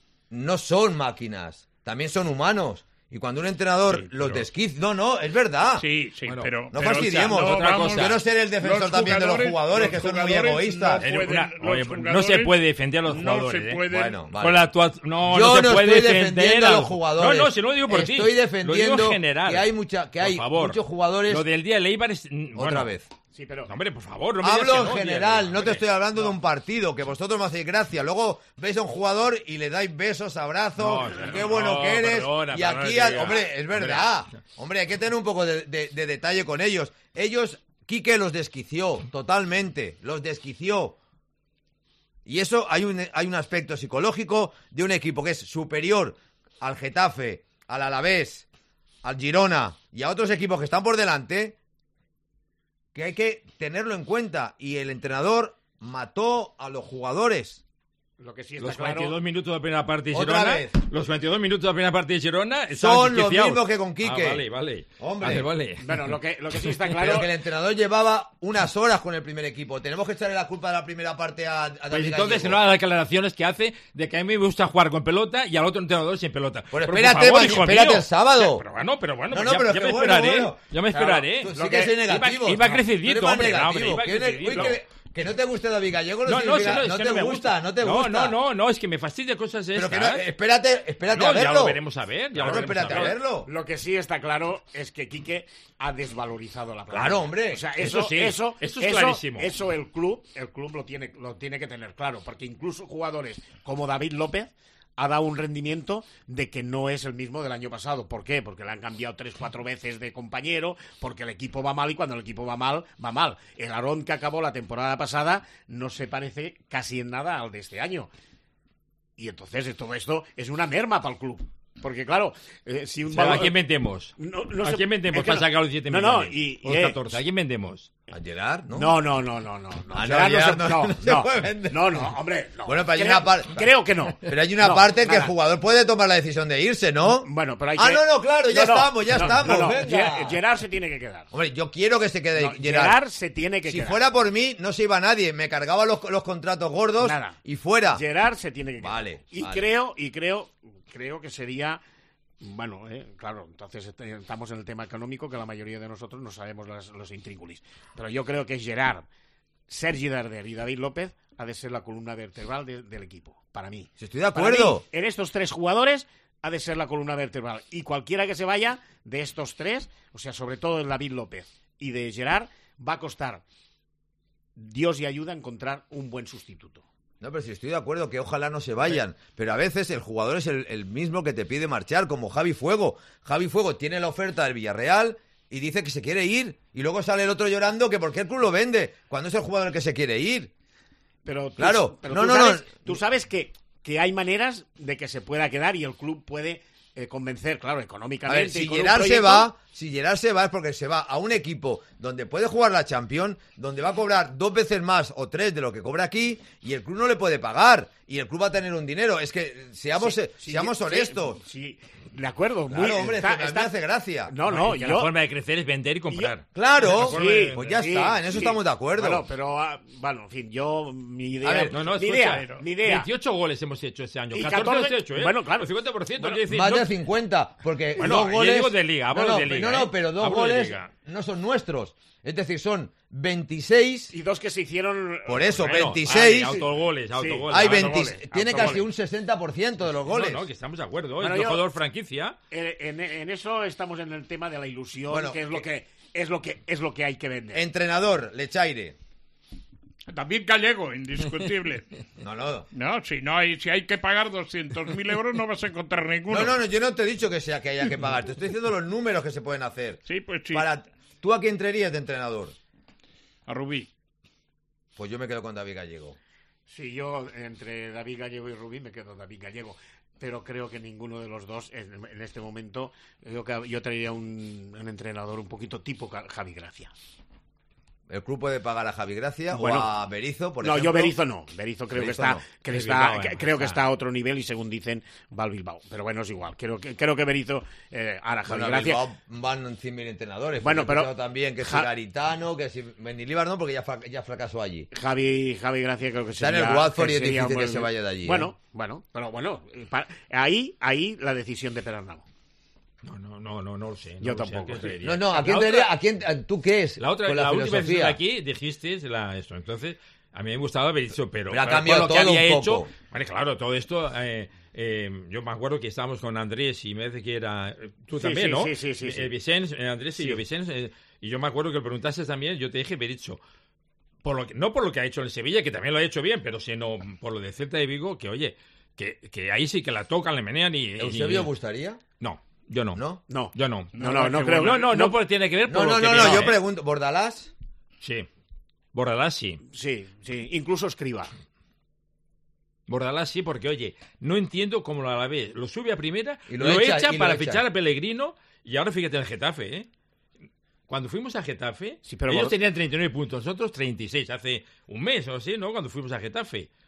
[SPEAKER 2] no son máquinas, también son humanos. Y cuando un entrenador
[SPEAKER 8] Sí,
[SPEAKER 2] los
[SPEAKER 8] pero-
[SPEAKER 2] desquicia... No, es verdad.
[SPEAKER 8] Sí, sí,
[SPEAKER 10] Bueno,
[SPEAKER 8] pero...
[SPEAKER 2] No
[SPEAKER 8] pero,
[SPEAKER 2] fastidiemos.
[SPEAKER 8] o sea,
[SPEAKER 10] otra
[SPEAKER 8] vamos,
[SPEAKER 10] cosa.
[SPEAKER 2] Yo no seré el defensor
[SPEAKER 8] los
[SPEAKER 2] también de los jugadores, que son muy
[SPEAKER 8] jugadores
[SPEAKER 2] egoístas.
[SPEAKER 8] no pueden-
[SPEAKER 10] Oye,
[SPEAKER 8] los
[SPEAKER 10] no se
[SPEAKER 8] jugadores
[SPEAKER 10] puede defender a los
[SPEAKER 8] no
[SPEAKER 10] jugadores,
[SPEAKER 8] se
[SPEAKER 10] ¿eh?
[SPEAKER 8] pueden-
[SPEAKER 2] Bueno, vale.
[SPEAKER 10] Con la no,
[SPEAKER 2] Yo
[SPEAKER 10] no se
[SPEAKER 2] no
[SPEAKER 10] puede
[SPEAKER 2] estoy
[SPEAKER 10] defender
[SPEAKER 2] defendiendo a los jugadores.
[SPEAKER 10] No, si no lo digo por ti.
[SPEAKER 2] Estoy
[SPEAKER 10] Lo
[SPEAKER 2] defendiendo
[SPEAKER 10] digo en general.
[SPEAKER 2] que hay
[SPEAKER 10] Por
[SPEAKER 2] hay
[SPEAKER 10] favor.
[SPEAKER 2] muchos jugadores...
[SPEAKER 10] Lo del día de Eibar es...
[SPEAKER 2] Otra
[SPEAKER 10] bueno,
[SPEAKER 2] vez.
[SPEAKER 9] Sí, pero...
[SPEAKER 10] no, hombre, por favor, no me digas
[SPEAKER 2] Hablo
[SPEAKER 10] que
[SPEAKER 2] en
[SPEAKER 10] no,
[SPEAKER 2] general,
[SPEAKER 10] Diego,
[SPEAKER 2] no te
[SPEAKER 10] hombre.
[SPEAKER 2] estoy hablando de un partido, que vosotros me hacéis gracia. Luego veis a un jugador y le dais besos, abrazos,
[SPEAKER 10] No,
[SPEAKER 2] qué
[SPEAKER 10] no,
[SPEAKER 2] bueno que eres.
[SPEAKER 10] perdona,
[SPEAKER 2] y aquí,
[SPEAKER 10] Diego.
[SPEAKER 2] hombre, es verdad. Hombre, hay que tener un poco de detalle con ellos. Ellos, Quique los desquició, totalmente, los desquició. Y eso hay un aspecto psicológico de un equipo que es superior al Getafe, al Alavés, al Girona y a otros equipos que están por delante, que hay que tenerlo en cuenta. Y el entrenador mató a los jugadores.
[SPEAKER 9] Lo que sí está
[SPEAKER 10] Los
[SPEAKER 9] claro...
[SPEAKER 10] 42 minutos de la primera parte de
[SPEAKER 2] Otra
[SPEAKER 10] Girona.
[SPEAKER 2] vez.
[SPEAKER 10] Los 42 minutos de la primera parte de Girona
[SPEAKER 2] Son los
[SPEAKER 10] enquiciados.
[SPEAKER 2] mismos que con Quique.
[SPEAKER 10] Vale.
[SPEAKER 2] Hombre.
[SPEAKER 10] Vale.
[SPEAKER 9] Bueno, lo que sí está
[SPEAKER 2] Pero
[SPEAKER 9] claro...
[SPEAKER 2] que el entrenador llevaba unas horas con el primer equipo. Tenemos que echarle la culpa de la primera parte a
[SPEAKER 10] Pues
[SPEAKER 2] David
[SPEAKER 10] entonces
[SPEAKER 2] Gallego.
[SPEAKER 10] no las declaraciones que hace de que a mí me gusta jugar con pelota y al otro entrenador sin pelota.
[SPEAKER 2] Bueno,
[SPEAKER 10] Pero,
[SPEAKER 2] espérate,
[SPEAKER 10] por favor, hijo
[SPEAKER 2] espérate
[SPEAKER 10] mío.
[SPEAKER 2] el sábado.
[SPEAKER 10] Pero bueno,
[SPEAKER 2] No,
[SPEAKER 10] pues
[SPEAKER 2] pero
[SPEAKER 10] ya
[SPEAKER 2] es
[SPEAKER 10] me
[SPEAKER 2] que
[SPEAKER 10] esperaré.
[SPEAKER 2] bueno.
[SPEAKER 10] Ya me
[SPEAKER 2] Claro,
[SPEAKER 10] esperaré.
[SPEAKER 2] tú sí que soy negativo.
[SPEAKER 10] Iba crecidito,
[SPEAKER 2] Tú eres más
[SPEAKER 10] hombre. No, hombre,
[SPEAKER 2] negativo.
[SPEAKER 10] iba crecidito.
[SPEAKER 2] Que no te guste David Gallego
[SPEAKER 10] No,
[SPEAKER 2] significa-
[SPEAKER 10] es
[SPEAKER 2] no
[SPEAKER 10] que
[SPEAKER 2] te
[SPEAKER 10] me
[SPEAKER 2] gusta, no te gusta.
[SPEAKER 10] No, es que me fastidia cosas
[SPEAKER 2] Pero
[SPEAKER 10] estas.
[SPEAKER 2] que no, espérate
[SPEAKER 10] No,
[SPEAKER 2] a verlo.
[SPEAKER 10] ya lo veremos a ver.
[SPEAKER 2] Claro, espérate a verlo.
[SPEAKER 9] Lo que sí está claro es que Quique ha desvalorizado la plantilla.
[SPEAKER 2] Claro, hombre.
[SPEAKER 9] O sea,
[SPEAKER 10] Eso sí, eso es clarísimo.
[SPEAKER 9] Eso el club lo tiene que tener claro, porque incluso jugadores como David López ha dado un rendimiento de que no es el mismo del año pasado. ¿Por qué? Porque le han cambiado 3-4 veces de compañero, porque el equipo va mal y cuando el equipo va mal, va mal. El Aarón que acabó la temporada pasada no se parece casi en nada al de este año. Y entonces todo esto es una merma para el club. Porque claro, si un
[SPEAKER 10] ¿A quién vendemos?
[SPEAKER 9] no
[SPEAKER 10] ¿A
[SPEAKER 9] se-
[SPEAKER 10] quién vendemos
[SPEAKER 9] es que
[SPEAKER 10] para sacar los 7 millones? O los 14. ¿A quién vendemos?
[SPEAKER 2] A Gerard, ¿no?
[SPEAKER 9] No.
[SPEAKER 2] Ah,
[SPEAKER 9] Gerard
[SPEAKER 2] no se puede vender.
[SPEAKER 9] No, hombre, no.
[SPEAKER 2] Bueno, pero hay
[SPEAKER 9] Creo-
[SPEAKER 2] una parte.
[SPEAKER 9] Creo que no.
[SPEAKER 2] Pero hay una
[SPEAKER 9] No,
[SPEAKER 2] parte que el
[SPEAKER 9] nada.
[SPEAKER 2] jugador puede tomar la decisión de irse, ¿no?
[SPEAKER 9] Bueno, pero hay
[SPEAKER 2] Ah,
[SPEAKER 9] que...
[SPEAKER 2] no, claro, ya estamos.
[SPEAKER 9] No,
[SPEAKER 2] Venga.
[SPEAKER 9] Gerard se tiene que quedar.
[SPEAKER 2] Hombre, yo quiero que se quede
[SPEAKER 9] No,
[SPEAKER 2] Gerard.
[SPEAKER 9] Gerard se tiene que
[SPEAKER 2] Si
[SPEAKER 9] quedar.
[SPEAKER 2] fuera por mí, no se iba nadie. Me cargaba los contratos gordos
[SPEAKER 9] Nada.
[SPEAKER 2] y fuera.
[SPEAKER 9] Gerard se tiene que quedar.
[SPEAKER 2] Vale,
[SPEAKER 9] Y
[SPEAKER 2] vale.
[SPEAKER 9] creo que sería... Bueno, claro, entonces estamos en el tema económico que la mayoría de nosotros no sabemos los intríngulis. Pero yo creo que Gerard, Sergi Darder y David López ha de ser la columna vertebral del equipo, para mí.
[SPEAKER 2] Si estoy de
[SPEAKER 9] Para
[SPEAKER 2] acuerdo.
[SPEAKER 9] mí, en estos tres jugadores ha de ser la columna vertebral. Y cualquiera que se vaya de estos tres, o sea, sobre todo el David López y de Gerard, va a costar, Dios y ayuda, encontrar un buen sustituto.
[SPEAKER 2] No, pero si estoy de acuerdo que ojalá no se vayan. Pero a veces el jugador es el mismo que te pide marchar, como Javi Fuego. Javi Fuego tiene la oferta del Villarreal y dice que se quiere ir. Y luego sale el otro llorando que por qué el club lo vende, cuando es el jugador el que se quiere ir.
[SPEAKER 9] Pero tú,
[SPEAKER 2] Claro.
[SPEAKER 9] pero
[SPEAKER 2] No,
[SPEAKER 9] tú
[SPEAKER 2] no,
[SPEAKER 9] sabes,
[SPEAKER 2] no.
[SPEAKER 9] tú sabes que hay maneras de que se pueda quedar y el club puede convencer, claro,
[SPEAKER 2] A
[SPEAKER 9] económicamente.
[SPEAKER 2] ver, si
[SPEAKER 9] y con un
[SPEAKER 2] Gerard se
[SPEAKER 9] proyecto.
[SPEAKER 2] va, es porque se va a un equipo donde puede jugar la Champions, donde va a cobrar 2 veces más o 3 de lo que cobra aquí, y el club no le puede pagar, y el club va a tener un dinero. Es que seamos honestos.
[SPEAKER 9] Sí, de acuerdo.
[SPEAKER 2] Claro, hombre, es que a mí me hace gracia.
[SPEAKER 9] No,
[SPEAKER 10] Que la
[SPEAKER 9] yo...
[SPEAKER 10] forma de crecer es vender y comprar.
[SPEAKER 2] Claro,
[SPEAKER 9] Sí,
[SPEAKER 2] pues ya
[SPEAKER 9] sí,
[SPEAKER 2] está, en eso
[SPEAKER 9] sí.
[SPEAKER 2] estamos de acuerdo.
[SPEAKER 9] Bueno, pero, bueno, en fin, mi idea...
[SPEAKER 2] A ver,
[SPEAKER 10] No,
[SPEAKER 9] mi
[SPEAKER 10] escucha,
[SPEAKER 9] idea, mi idea.
[SPEAKER 10] 28 goles hemos hecho este año.
[SPEAKER 9] Y
[SPEAKER 10] 14 hemos
[SPEAKER 9] 14,
[SPEAKER 10] hecho, ¿eh?
[SPEAKER 9] bueno, claro.
[SPEAKER 10] El 50%.
[SPEAKER 9] Bueno,
[SPEAKER 10] quiero decir,
[SPEAKER 2] Más
[SPEAKER 10] no-
[SPEAKER 2] de 50, porque
[SPEAKER 10] Bueno,
[SPEAKER 2] dos
[SPEAKER 10] yo
[SPEAKER 2] goles...
[SPEAKER 10] digo de liga, hablo de liga,
[SPEAKER 2] No, pero 2
[SPEAKER 10] hablo de
[SPEAKER 2] goles
[SPEAKER 10] liga.
[SPEAKER 2] no son nuestros. Es decir, son 26...
[SPEAKER 9] Y dos que se hicieron...
[SPEAKER 2] Por eso,
[SPEAKER 10] Bueno,
[SPEAKER 2] 26...
[SPEAKER 10] autogoles.
[SPEAKER 2] Hay 20,
[SPEAKER 9] autogoles,
[SPEAKER 2] tiene casi
[SPEAKER 9] autogoles.
[SPEAKER 2] un 60% de los goles.
[SPEAKER 10] No, que estamos de acuerdo.
[SPEAKER 9] Bueno,
[SPEAKER 10] es un
[SPEAKER 9] yo-
[SPEAKER 10] jugador franquicia.
[SPEAKER 9] En eso estamos en el tema de la ilusión,
[SPEAKER 2] Bueno,
[SPEAKER 9] que es lo que hay que vender.
[SPEAKER 2] Entrenador, Lechaire.
[SPEAKER 8] También Gallego, indiscutible.
[SPEAKER 2] No.
[SPEAKER 8] No, si hay que pagar 200.000 euros no vas a encontrar ninguno.
[SPEAKER 2] No, yo no te he dicho que sea que haya que pagar. Te estoy diciendo los números que se pueden hacer.
[SPEAKER 8] Sí, pues sí.
[SPEAKER 2] ¿Tú a quién traerías de entrenador?
[SPEAKER 8] A Rubí.
[SPEAKER 2] Pues yo me quedo con David Gallego.
[SPEAKER 9] Sí, yo entre David Gallego y Rubí me quedo David Gallego. Pero creo que ninguno de los dos en este momento. Yo traería un entrenador un poquito tipo Javi Gracia.
[SPEAKER 2] ¿El club puede pagar a Javi Gracia
[SPEAKER 9] Bueno,
[SPEAKER 2] o a Berizzo, por
[SPEAKER 9] no,
[SPEAKER 2] ejemplo?
[SPEAKER 9] yo Berizzo no. Berizzo creo
[SPEAKER 2] Berizzo
[SPEAKER 9] que está,
[SPEAKER 2] no.
[SPEAKER 9] que
[SPEAKER 10] El
[SPEAKER 9] está,
[SPEAKER 10] Bilbao,
[SPEAKER 9] creo que está a otro nivel y según dicen va al Bilbao. Pero bueno, es igual. Creo que Berizzo ahora Javi
[SPEAKER 2] Bueno, a
[SPEAKER 9] Gracia.
[SPEAKER 2] Bilbao van 100.000 entrenadores.
[SPEAKER 9] Bueno,
[SPEAKER 2] Porque he
[SPEAKER 9] pero-
[SPEAKER 2] escuchado también que si
[SPEAKER 9] Ja-
[SPEAKER 2] Garitano, que si Mendilibar no, porque ya fracasó allí.
[SPEAKER 9] Javi Gracia creo que
[SPEAKER 2] Está en
[SPEAKER 9] sería...
[SPEAKER 2] el Watford y es
[SPEAKER 9] sería
[SPEAKER 2] difícil
[SPEAKER 9] un
[SPEAKER 2] que
[SPEAKER 9] buen-
[SPEAKER 2] se vaya de allí.
[SPEAKER 9] Bueno, pero bueno. Ahí la decisión de Pernau.
[SPEAKER 10] No lo sé.
[SPEAKER 9] Yo
[SPEAKER 10] lo sé,
[SPEAKER 9] tampoco.
[SPEAKER 10] ¿a quién traería?
[SPEAKER 2] No, ¿a quién
[SPEAKER 10] La
[SPEAKER 2] traería?
[SPEAKER 10] otra-
[SPEAKER 2] ¿A quién, ¿tú qué es?
[SPEAKER 10] La otra,
[SPEAKER 2] con
[SPEAKER 10] la última vez que
[SPEAKER 2] filosofía?
[SPEAKER 10] aquí dijiste esto. Entonces, a mí me gustaba haber dicho, pero
[SPEAKER 2] Pero ha
[SPEAKER 10] por
[SPEAKER 2] cambiado
[SPEAKER 10] lo que
[SPEAKER 2] todo
[SPEAKER 10] había
[SPEAKER 2] un
[SPEAKER 10] hecho.
[SPEAKER 2] poco.
[SPEAKER 10] Vale, claro, todo esto. Yo me acuerdo que estábamos con Andrés y me parece que era. Tú
[SPEAKER 9] Sí,
[SPEAKER 10] también,
[SPEAKER 9] sí,
[SPEAKER 10] ¿no?
[SPEAKER 9] sí.
[SPEAKER 10] Vicens, Andrés y
[SPEAKER 9] Sí.
[SPEAKER 10] yo, Vicens. Y yo me acuerdo que lo preguntaste también. Yo te dije haber dicho. No por lo que ha hecho en Sevilla, que también lo ha hecho bien, pero sino por lo de Celta de Vigo, que oye, que ahí sí que la tocan, le menean y.
[SPEAKER 2] ¿Eusebio gustaría?
[SPEAKER 10] No, yo no.
[SPEAKER 2] ¿No?
[SPEAKER 9] No.
[SPEAKER 10] Yo no.
[SPEAKER 9] No creo.
[SPEAKER 10] No, porque tiene que ver por
[SPEAKER 2] No,
[SPEAKER 10] lo que
[SPEAKER 2] yo
[SPEAKER 10] veo,
[SPEAKER 2] pregunto. ¿Bordalás?
[SPEAKER 10] Sí. Bordalás sí.
[SPEAKER 9] Sí, incluso escriba.
[SPEAKER 10] Bordalás sí, porque oye, no entiendo cómo lo Alavés lo sube a primera,
[SPEAKER 2] Y
[SPEAKER 10] lo
[SPEAKER 2] lo
[SPEAKER 10] echa
[SPEAKER 2] echa, y lo
[SPEAKER 10] para
[SPEAKER 2] echa.
[SPEAKER 10] fichar a Pellegrino y ahora fíjate en el Getafe, ¿eh? Cuando fuimos a Getafe,
[SPEAKER 9] Sí, pero
[SPEAKER 10] ellos
[SPEAKER 9] Bord-
[SPEAKER 10] tenían 39 puntos, nosotros 36, hace un mes o así, ¿no? Cuando fuimos a Getafe.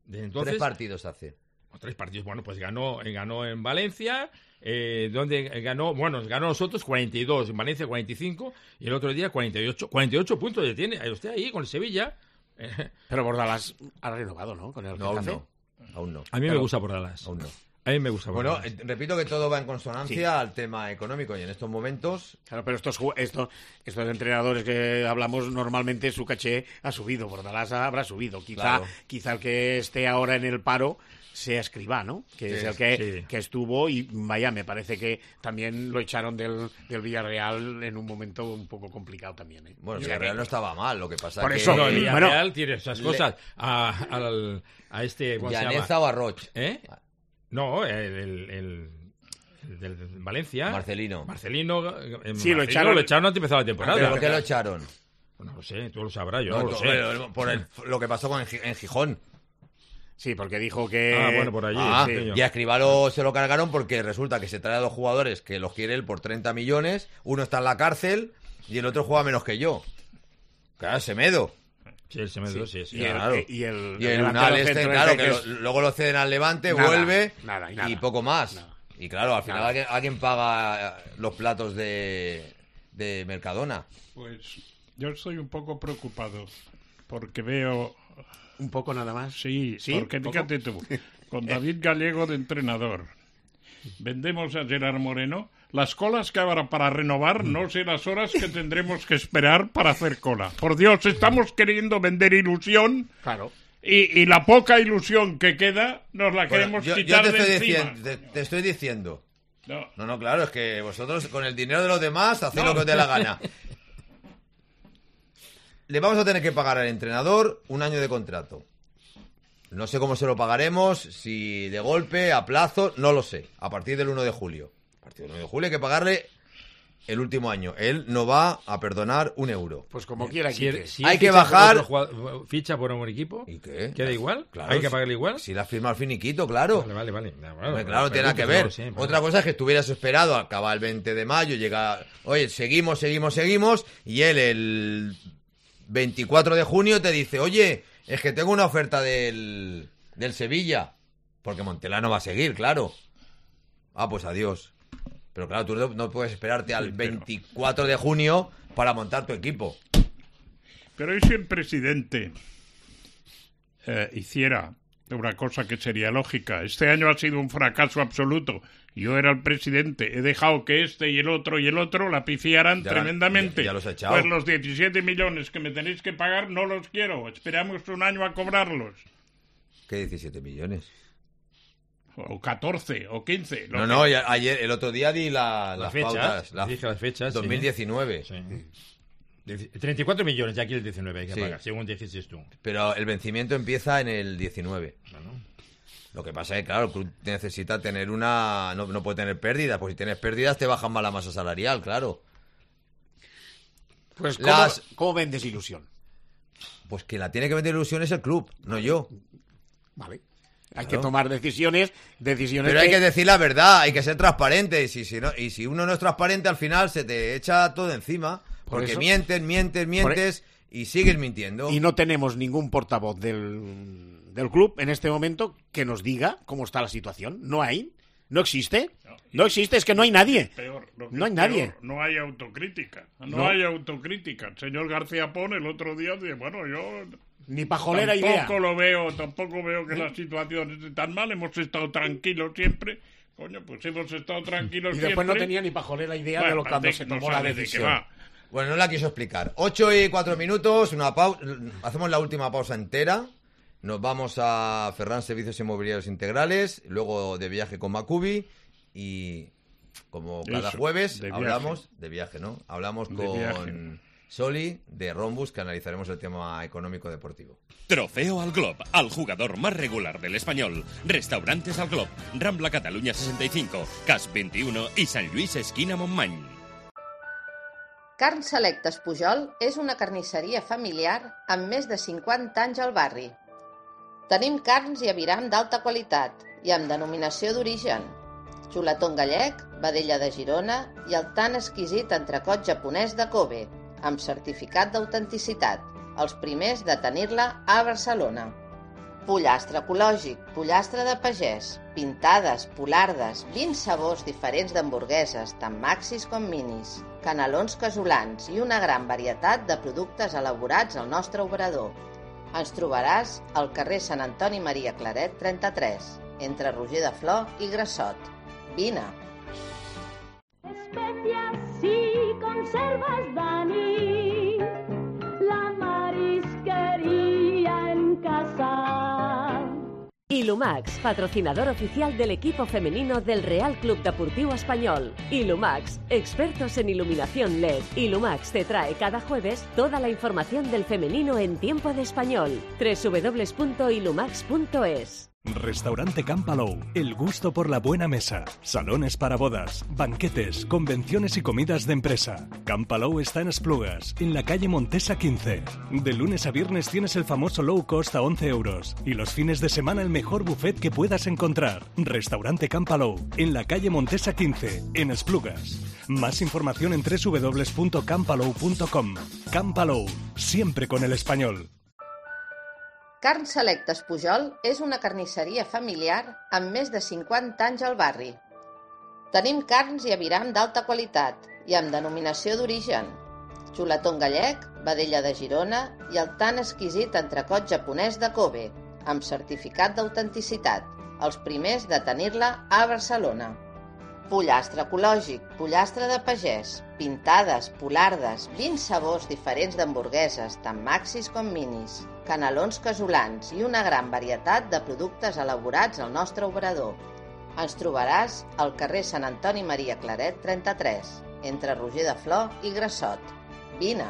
[SPEAKER 10] Desde entonces,
[SPEAKER 2] 3 partidos hace.
[SPEAKER 10] 3 partidos, bueno, pues ganó en Valencia, donde ganó nosotros 42, en Valencia 45, y el otro día 48 puntos le tiene usted ahí con el Sevilla.
[SPEAKER 9] Pero Bordalás ha renovado, ¿no? Con el Getafe.
[SPEAKER 2] Aún no.
[SPEAKER 10] A mí me gusta Bordalás.
[SPEAKER 2] Aún no.
[SPEAKER 10] A mí me gusta
[SPEAKER 2] Bueno,
[SPEAKER 10] Bordalás.
[SPEAKER 2] repito que todo va en consonancia al tema económico y en estos momentos...
[SPEAKER 9] Claro, pero estos entrenadores que hablamos, normalmente su caché ha subido. Bordalás habrá subido. Quizá el que esté ahora en el paro sea Escribá, ¿no? Que es el que estuvo y, vaya, me parece que también lo echaron del Villarreal en un momento un poco complicado también, ¿eh?
[SPEAKER 2] Bueno, el Villarreal no estaba mal, lo que pasa
[SPEAKER 9] Por
[SPEAKER 2] que...
[SPEAKER 9] eso,
[SPEAKER 10] el Villarreal tiene esas cosas. A este... ¿cómo se llama?
[SPEAKER 2] Llaneza o Arroch.
[SPEAKER 10] No, el del Valencia.
[SPEAKER 2] Marcelino.
[SPEAKER 9] Sí,
[SPEAKER 10] lo echaron antes de empezar la temporada.
[SPEAKER 2] ¿Pero por qué lo echaron?
[SPEAKER 10] No lo sé, tú lo sabrás, yo no lo sé.
[SPEAKER 2] Por lo que pasó en Gijón.
[SPEAKER 9] Sí, porque dijo que...
[SPEAKER 10] bueno, por allí.
[SPEAKER 2] Y a Escribá se lo cargaron porque resulta que se trae a 2 jugadores que los quiere él por 30 millones, uno está en la cárcel y el otro juega menos que yo. Claro, Semedo.
[SPEAKER 10] Sí, el Semedo, sí.
[SPEAKER 9] Y el
[SPEAKER 2] Unal claro, que luego lo ceden al Levante, vuelve
[SPEAKER 9] nada.
[SPEAKER 2] y poco más.
[SPEAKER 9] Nada.
[SPEAKER 2] Y claro, al final alguien paga los platos de Mercadona.
[SPEAKER 8] Pues yo estoy un poco preocupado porque veo...
[SPEAKER 9] ¿Un poco nada más?
[SPEAKER 8] Sí, porque fíjate tú, con David Gallego de entrenador, vendemos a Gerard Moreno, las colas que habrá para renovar no sé las horas que tendremos que esperar para hacer cola. Por Dios, estamos queriendo vender ilusión.
[SPEAKER 9] Claro.
[SPEAKER 8] Y la poca ilusión que queda nos la queremos quitar de encima.
[SPEAKER 2] Te estoy diciendo.
[SPEAKER 8] No,
[SPEAKER 2] claro, es que vosotros con el dinero de los demás hacéis lo que os dé la gana. Le vamos a tener que pagar al entrenador 1 año de contrato. No sé cómo se lo pagaremos, si de golpe, a plazo, no lo sé. A partir del 1 de julio. A partir del 1 de julio hay que pagarle el último año. Él no va a perdonar 1 euro.
[SPEAKER 9] Pues como quiera, Quique.
[SPEAKER 10] Si
[SPEAKER 2] hay que bajar...
[SPEAKER 10] ¿Ficha por un equipo?
[SPEAKER 2] ¿Y qué?
[SPEAKER 10] ¿Queda igual?
[SPEAKER 2] Claro,
[SPEAKER 10] ¿Hay que pagarle igual?
[SPEAKER 2] Si la firma al finiquito, claro.
[SPEAKER 10] Vale.
[SPEAKER 2] Claro, tiene nada que ver. Otra cosa es que estuvieras esperado, acaba el 20 de mayo, llega... Oye, seguimos, y él el 24 de junio te dice, oye, es que tengo una oferta del Sevilla. Porque Montela no va a seguir, claro. Pues adiós. Pero claro, tú no puedes esperarte al 24 de junio para montar tu equipo.
[SPEAKER 8] Pero ¿y si el presidente hiciera una cosa que sería lógica? Este año ha sido un fracaso absoluto. Yo era el presidente, he dejado que este y el otro la pifiaran tremendamente.
[SPEAKER 2] Ya los he echado.
[SPEAKER 8] Pues los 17 millones que me tenéis que pagar no los quiero. Esperamos 1 año a cobrarlos.
[SPEAKER 2] ¿Qué 17 millones?
[SPEAKER 8] O 14, o 15.
[SPEAKER 2] Ayer, el otro día di las
[SPEAKER 10] fechas.
[SPEAKER 2] pautas.
[SPEAKER 10] Dije las fechas.
[SPEAKER 2] 2019.
[SPEAKER 10] Sí. 34 millones, ya aquí el 19 hay que pagar, según dices tú.
[SPEAKER 2] Pero el vencimiento empieza en el 19.
[SPEAKER 10] Bueno.
[SPEAKER 2] Lo que pasa es que, claro, el club necesita tener no puede tener pérdidas, pues si tienes pérdidas te bajan más la masa salarial, claro.
[SPEAKER 9] Pues, ¿cómo vendes ilusión?
[SPEAKER 2] Pues que la tiene que vender ilusión es el club, no yo.
[SPEAKER 9] Vale. Hay que tomar decisiones.
[SPEAKER 2] Pero hay que decir la verdad, hay que ser transparente. Y si uno no es transparente, al final se te echa todo encima. Porque mientes y sigues mintiendo.
[SPEAKER 9] Y no tenemos ningún portavoz del club en este momento que nos diga cómo está la situación. No hay. No existe. No existe, es que no hay nadie. No hay nadie.
[SPEAKER 8] No hay autocrítica. No hay autocrítica. El señor García Pone el otro día dice, bueno, yo...
[SPEAKER 9] Ni pajolera idea.
[SPEAKER 8] Tampoco veo que la situación esté tan mal. Hemos estado tranquilos siempre. Coño, pues hemos estado tranquilos siempre.
[SPEAKER 9] Y después no tenía ni pajolera idea de lo que cuando se tomó la decisión.
[SPEAKER 2] Bueno, no la quiso explicar. 8:04, una pausa. Hacemos la última pausa entera. Nos vamos a Ferran Servicios Inmobiliarios Integrales, luego de viaje con Macubi y como cada jueves hablamos de viaje, ¿no? Hablamos con Soli de Rombus, que analizaremos el tema económico deportivo.
[SPEAKER 4] Trofeo al Glob, al jugador más regular del español. Restaurantes al Glob, Rambla Cataluña 65, Cas 21 i Sant Lluís esquina Montmany.
[SPEAKER 11] Carn Selectes Pujol és una carnisseria familiar amb més de 50 anys al barri. Tenim carns i aviram d'alta qualitat i amb denominació d'origen. Xuletón gallec, vedella de Girona i el tan exquisit entrecot japonès de Kobe, amb certificat d'autenticitat, els primers de tenir-la a Barcelona. Pollastre ecològic, pollastre de pagès, pintades, polardes, 20 sabors diferents d'hamburgueses, tant maxis com minis, canelons casolans i una gran varietat de productes elaborats al nostre obrador. Ens trobaràs al carrer Sant Antoni Maria Claret 33, entre Roger de Flor i Grassot. Vine!
[SPEAKER 3] Especias y conservas, Dani, la marisquería en casa.
[SPEAKER 1] Ilumax, patrocinador oficial del equipo femenino del Real Club Deportiu Espanyol. Ilumax, expertos en iluminación LED. Ilumax te trae cada jueves toda la información del femenino en tiempo de español. www.ilumax.es.
[SPEAKER 5] Restaurante Campalou, el gusto por la buena mesa. Salones para bodas, banquetes, convenciones y comidas de empresa. Campalou está en Esplugas, en la calle Montesa 15. De lunes a viernes tienes el famoso low cost a 11 euros y los fines de semana el mejor buffet que puedas encontrar. Restaurante Campalou, en la calle Montesa 15, en Esplugas. Más información en www.campalou.com. Campalou, siempre con el español.
[SPEAKER 11] Carn Selectes Pujol és una carnisseria familiar amb més de 50 anys al barri. Tenim carns i aviram d'alta qualitat i amb denominació d'origen. Xuletón gallec, vedella de Girona i el tan exquisit entrecot japonès de Kobe, amb certificat d'autenticitat, els primers de tenir-la a Barcelona. Pollastre ecològic, pollastre de pagès, pintades, polardes, 20 sabors diferents d'hamburgueses, tant maxis com minis, canelons casolans i una gran varietat de productes elaborats al nostre obrador. Ens trobaràs al carrer Sant Antoni Maria Claret 33, entre Roger de Flor i Grassot. Vine!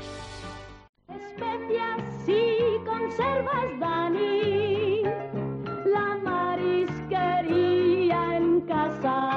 [SPEAKER 3] Especias y conservas, Dani, la marisquería en casa.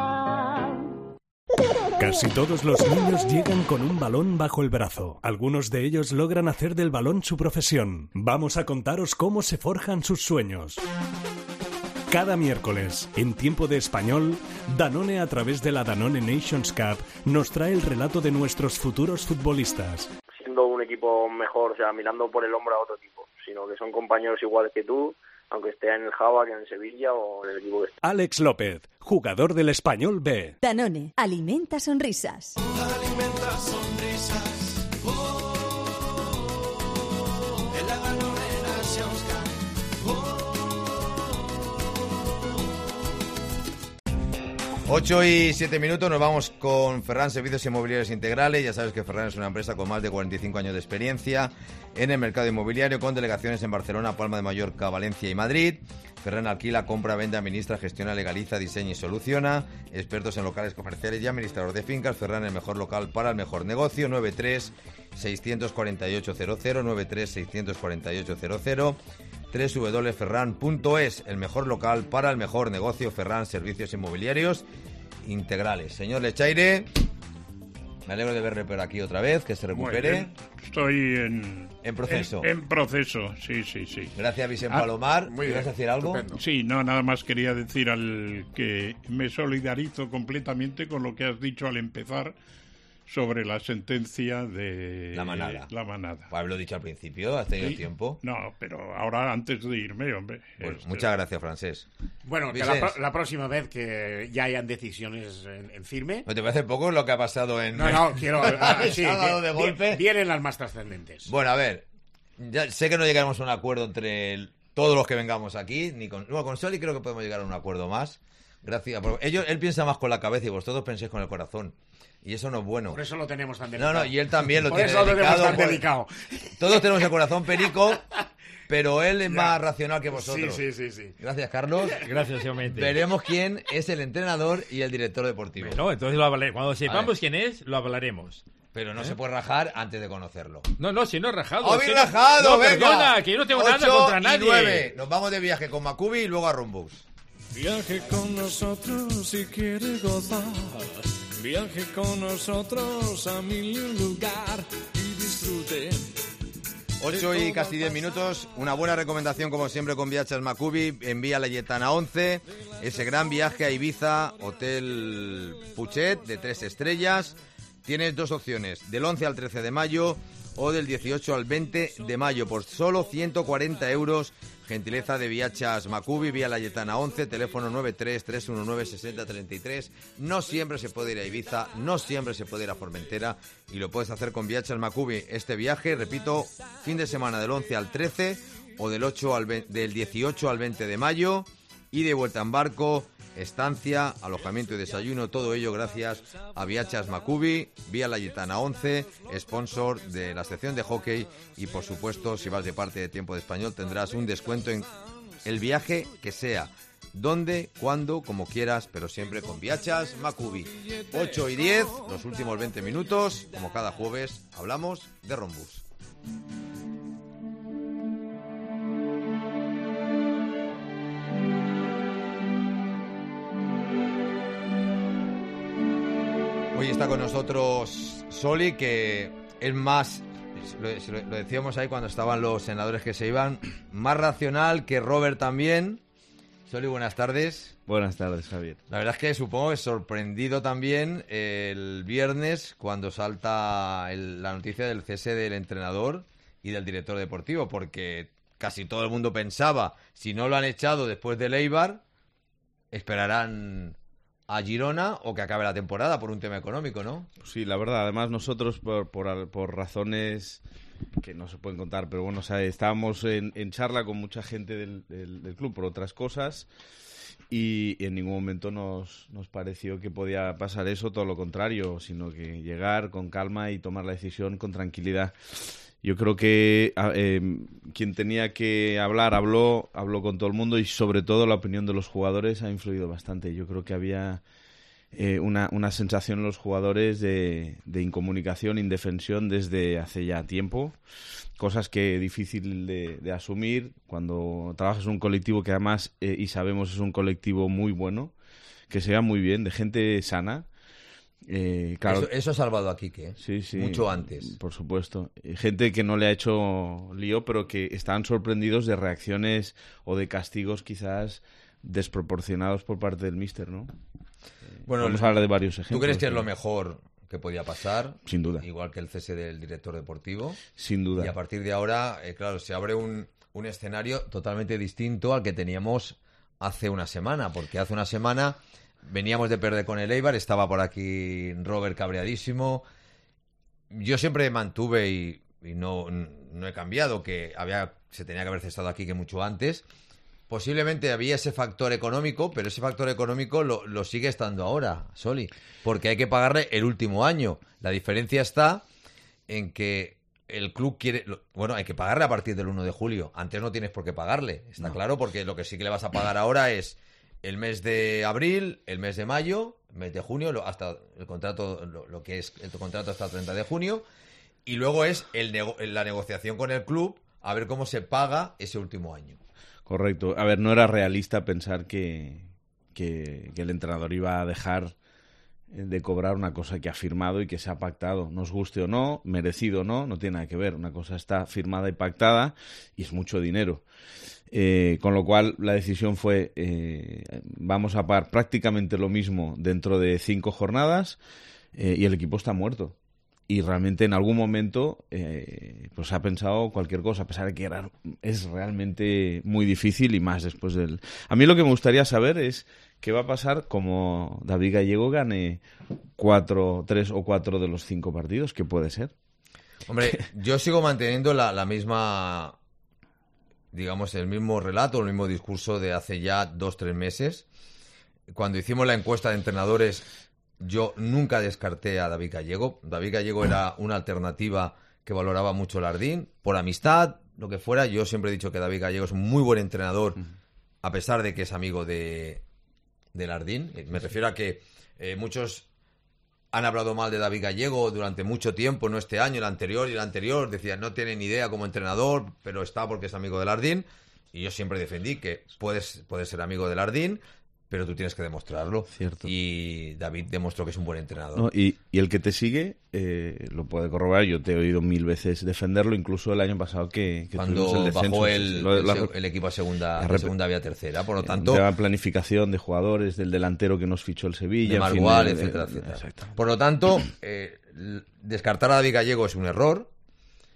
[SPEAKER 5] Casi todos los niños llegan con un balón bajo el brazo. Algunos de ellos logran hacer del balón su profesión. Vamos a contaros cómo se forjan sus sueños. Cada miércoles, en tiempo de español, Danone a través de la Danone Nations Cup nos trae el relato de nuestros futuros futbolistas.
[SPEAKER 12] Siendo un equipo mejor, o sea, mirando por el hombro a otro equipo, sino que son compañeros iguales que tú, aunque esté en el Java, que en el Sevilla o en el equipo que esté.
[SPEAKER 5] Alex López, jugador del Español B.
[SPEAKER 6] Danone, alimenta sonrisas.
[SPEAKER 7] Alimenta sonrisas. En la Danone Nations Cup.
[SPEAKER 2] 8 y 7 minutos, nos vamos con Ferran Servicios Inmobiliarios Integrales. Ya sabes que Ferran es una empresa con más de 45 años de experiencia en el mercado inmobiliario, con delegaciones en Barcelona, Palma de Mallorca, Valencia y Madrid. Ferran alquila, compra, vende, administra, gestiona, legaliza, diseña y soluciona. Expertos en locales comerciales y administrador de fincas. Ferran, el mejor local para el mejor negocio. 93-648-00, 93-648-00. www.ferran.es, el mejor local para el mejor negocio. Ferran Servicios Inmobiliarios Integrales. Señor Lechaire, me alegro de verle por aquí otra vez, que se recupere.
[SPEAKER 8] Estoy en
[SPEAKER 2] proceso.
[SPEAKER 8] En proceso, sí.
[SPEAKER 2] Gracias, Vicente Palomar. ¿Quieres decir algo?
[SPEAKER 9] Estupendo.
[SPEAKER 8] Sí, no, nada más quería decir al que me solidarizo completamente con lo que has dicho al empezar sobre la sentencia de
[SPEAKER 2] La Manada. Pues lo he dicho al principio, has tenido tiempo.
[SPEAKER 8] No, pero ahora antes de irme, hombre.
[SPEAKER 2] Pues muchas gracias, Francés.
[SPEAKER 9] Bueno, que la próxima vez que ya hayan decisiones en firme...
[SPEAKER 2] ¿No te parece poco lo que ha pasado en...
[SPEAKER 9] No, quiero...
[SPEAKER 2] sí, de golpe.
[SPEAKER 9] Vienen las más trascendentes.
[SPEAKER 2] Bueno, a ver, ya sé que no llegaremos a un acuerdo entre todos los que vengamos aquí, ni con Soli creo que podemos llegar a un acuerdo más. Gracias. Él piensa más con la cabeza y vosotros pensáis con el corazón. Y eso no es bueno.
[SPEAKER 9] Por eso lo tenemos tan delicado.
[SPEAKER 2] No, y él también lo
[SPEAKER 9] Por
[SPEAKER 2] tiene
[SPEAKER 9] eso
[SPEAKER 2] delicado.
[SPEAKER 9] Lo tenemos tan delicado.
[SPEAKER 2] Todos tenemos el corazón perico, pero él es más racional que vosotros.
[SPEAKER 9] Sí.
[SPEAKER 2] Gracias, Carlos.
[SPEAKER 10] Gracias, igualmente.
[SPEAKER 2] Veremos quién es el entrenador y el director deportivo.
[SPEAKER 10] Bueno, entonces lo hablaremos. Cuando sepamos quién es, lo hablaremos.
[SPEAKER 2] Pero no se puede rajar antes de conocerlo.
[SPEAKER 10] No, si no he rajado.
[SPEAKER 2] ¡Habéis rajado, venga!
[SPEAKER 10] Perdona, que yo no tengo nada contra nadie.
[SPEAKER 2] 9. Nos vamos de viaje con Macubi y luego a Rumbus.
[SPEAKER 7] Viaje con nosotros si quiere gozar. Viaje con nosotros a mil lugar y disfrute.
[SPEAKER 2] 8 y casi 10 minutos. Una buena recomendación, como siempre, con Viajes Macubi. Envía la Lletana 11. Ese gran viaje a Ibiza, Hotel Puchet, de 3 estrellas. Tienes dos opciones. Del 11 al 13 de mayo, o del 18 al 20 de mayo por solo 140 euros. Gentileza de Viachas Macubi, Vía Layetana 11, teléfono 93-319-6033. No siempre se puede ir a Ibiza, no siempre se puede ir a Formentera y lo puedes hacer con Viachas Macubi. Este viaje, repito, fin de semana del 11 al 13 o del 18 al 20 de mayo, y de vuelta en barco, estancia, alojamiento y desayuno, todo ello gracias a Viachas Macubi, Vía Layetana 11, sponsor de la sección de hockey, y por supuesto, si vas de parte de Tiempo de Español tendrás un descuento en el viaje que sea, donde, cuando, como quieras, pero siempre con Viachas Macubi. 8 y 10, los últimos 20 minutos, como cada jueves, hablamos de Rombus. Hoy está con nosotros Soli, que es más, lo decíamos ahí cuando estaban los senadores que se iban, más racional que Robert también. Soli, buenas tardes.
[SPEAKER 13] Buenas tardes, Javier.
[SPEAKER 2] La verdad es que supongo que sorprendido también el viernes cuando salta la noticia del cese del entrenador y del director deportivo, porque casi todo el mundo pensaba, si no lo han echado después del Eibar, esperarán a Girona o que acabe la temporada por un tema económico, ¿no?
[SPEAKER 13] Sí, la verdad. Además, nosotros por razones que no se pueden contar, pero bueno, o sea, estábamos en charla con mucha gente del club por otras cosas y en ningún momento nos pareció que podía pasar eso, todo lo contrario, sino que llegar con calma y tomar la decisión con tranquilidad. Yo creo que quien tenía que hablar habló con todo el mundo, y sobre todo la opinión de los jugadores ha influido bastante. Yo creo que había una sensación en los jugadores de incomunicación, indefensión desde hace ya tiempo, cosas que es difícil de asumir cuando trabajas en un colectivo que además, y sabemos, es un colectivo muy bueno, que se va muy bien, de gente sana. Claro,
[SPEAKER 2] eso ha salvado a Quique, ¿eh?
[SPEAKER 13] Sí,
[SPEAKER 2] mucho antes.
[SPEAKER 13] Por supuesto. Gente que no le ha hecho lío, pero que están sorprendidos de reacciones o de castigos quizás desproporcionados por parte del míster, ¿no?
[SPEAKER 2] Bueno,
[SPEAKER 13] vamos a hablar de varios ejemplos.
[SPEAKER 2] ¿Tú crees que es lo mejor que podía pasar?
[SPEAKER 13] Sin duda.
[SPEAKER 2] Igual que el cese del director deportivo.
[SPEAKER 13] Sin duda.
[SPEAKER 2] Y a partir de ahora, claro, se abre un escenario totalmente distinto al que teníamos hace una semana, porque hace una semana veníamos de perder con el Eibar, estaba por aquí Robert cabreadísimo. Yo siempre mantuve y no he cambiado que se tenía que haber cesado aquí que mucho antes. Posiblemente había ese factor económico, pero ese factor económico lo sigue estando ahora, Soli, porque hay que pagarle el último año. La diferencia está en que el club quiere... Bueno, hay que pagarle a partir del 1 de julio. Antes no tienes por qué pagarle, está claro, porque lo que sí que le vas a pagar ahora es el mes de abril, el mes de mayo, el mes de junio, hasta el contrato, lo que es el contrato hasta el 30 de junio, y luego es la negociación con el club a ver cómo se paga ese último año.
[SPEAKER 13] Correcto. A ver, no era realista pensar que el entrenador iba a dejar de cobrar una cosa que ha firmado y que se ha pactado. Nos guste o no, merecido o no, no tiene nada que ver. Una cosa está firmada y pactada y es mucho dinero. Con lo cual la decisión fue vamos a pagar prácticamente lo mismo dentro de 5 jornadas y el equipo está muerto. Y realmente en algún momento pues se ha pensado cualquier cosa, a pesar de que es realmente muy difícil, y más después del... A mí lo que me gustaría saber es qué va a pasar como David Gallego gane 3 o 4 de los 5 partidos. ¿Qué puede ser?
[SPEAKER 2] Hombre, yo sigo manteniendo la misma... digamos, el mismo relato, el mismo discurso de hace ya 2-3 meses. Cuando hicimos la encuesta de entrenadores, yo nunca descarté a David Gallego. David Gallego era una alternativa que valoraba mucho Lardín, por amistad, lo que fuera. Yo siempre he dicho que David Gallego es un muy buen entrenador, a pesar de que es amigo de Lardín. Me refiero a que muchos han hablado mal de David Gallego durante mucho tiempo, no este año, el anterior y el anterior. Decían, no tiene ni idea como entrenador, pero está porque es amigo de Lardín. Y yo siempre defendí que puedes ser amigo de Lardín, pero tú tienes que demostrarlo.
[SPEAKER 13] Cierto.
[SPEAKER 2] Y David demostró que es un buen entrenador.
[SPEAKER 13] No, y el que te sigue lo puede corroborar. Yo te he oído 1000 veces defenderlo, incluso el año pasado que
[SPEAKER 2] cuando
[SPEAKER 13] el descenso,
[SPEAKER 2] bajó el equipo a segunda había tercera. Por lo tanto,
[SPEAKER 13] de la planificación de jugadores, del delantero que nos fichó el Sevilla,
[SPEAKER 2] de Margual, etcétera, etcétera. Por lo tanto, descartar a David Gallego es un error.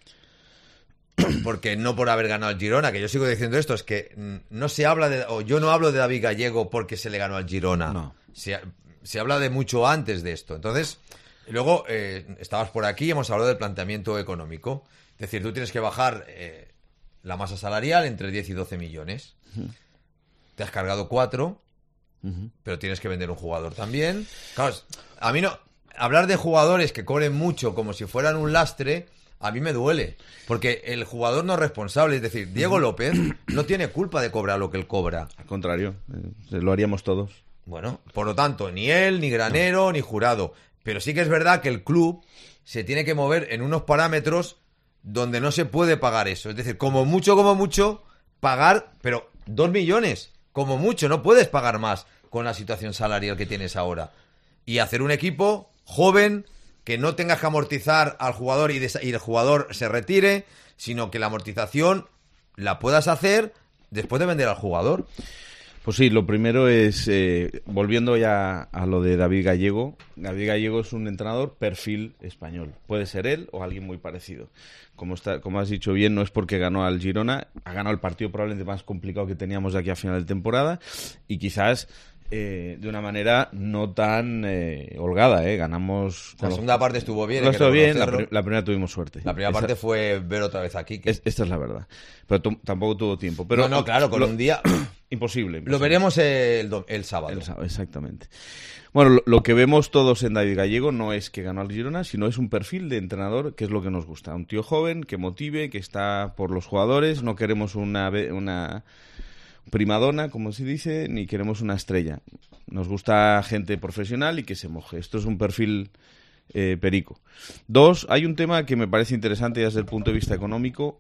[SPEAKER 2] porque no por haber ganado el Girona, que yo sigo diciendo esto, es que no se habla o yo no hablo de David Gallego porque se le ganó al Girona.
[SPEAKER 13] No.
[SPEAKER 2] Se habla de mucho antes de esto. Entonces, luego, estabas por aquí, hemos hablado del planteamiento económico. Es decir, tú tienes que bajar la masa salarial entre 10 y 12 millones. Te has cargado 4, pero tienes que vender un jugador también. Claro, a mí no... Hablar de jugadores que cobren mucho como si fueran un lastre, a mí me duele. Porque el jugador no es responsable. Es decir, Diego López no tiene culpa de cobrar lo que él cobra.
[SPEAKER 13] Al contrario, lo haríamos todos.
[SPEAKER 2] Bueno, por lo tanto, ni él, ni Granero, ni Jurado. Pero sí que es verdad que el club se tiene que mover en unos parámetros donde no se puede pagar eso. Es decir, como mucho, pagar, pero 2 millones, como mucho, no puedes pagar más con la situación salarial que tienes ahora. Y hacer un equipo joven, que no tengas que amortizar al jugador y el jugador se retire, sino que la amortización la puedas hacer después de vender al jugador.
[SPEAKER 13] Pues sí, lo primero es, volviendo ya a lo de David Gallego. David Gallego es un entrenador perfil español. Puede ser él o alguien muy parecido. Como has dicho bien, no es porque ganó al Girona, ha ganado el partido probablemente más complicado que teníamos de aquí a final de temporada y quizás de una manera no tan holgada. Ganamos...
[SPEAKER 2] La segunda parte estuvo bien.
[SPEAKER 13] Estuvo bien, la primera tuvimos suerte.
[SPEAKER 2] La primera parte fue ver otra vez aquí.
[SPEAKER 13] Esta es la verdad. Pero tampoco tuvo tiempo. Pero
[SPEAKER 2] no, claro, con un día...
[SPEAKER 13] Imposible.
[SPEAKER 2] Lo veremos el sábado.
[SPEAKER 13] Exactamente. Bueno, lo que vemos todos en David Gallego no es que ganó al Girona, sino es un perfil de entrenador que es lo que nos gusta. Un tío joven, que motive, que está por los jugadores. No queremos una primadona, como se dice, ni queremos una estrella. Nos gusta gente profesional y que se moje. Esto es un perfil perico. 2, hay un tema que me parece interesante desde el punto de vista económico.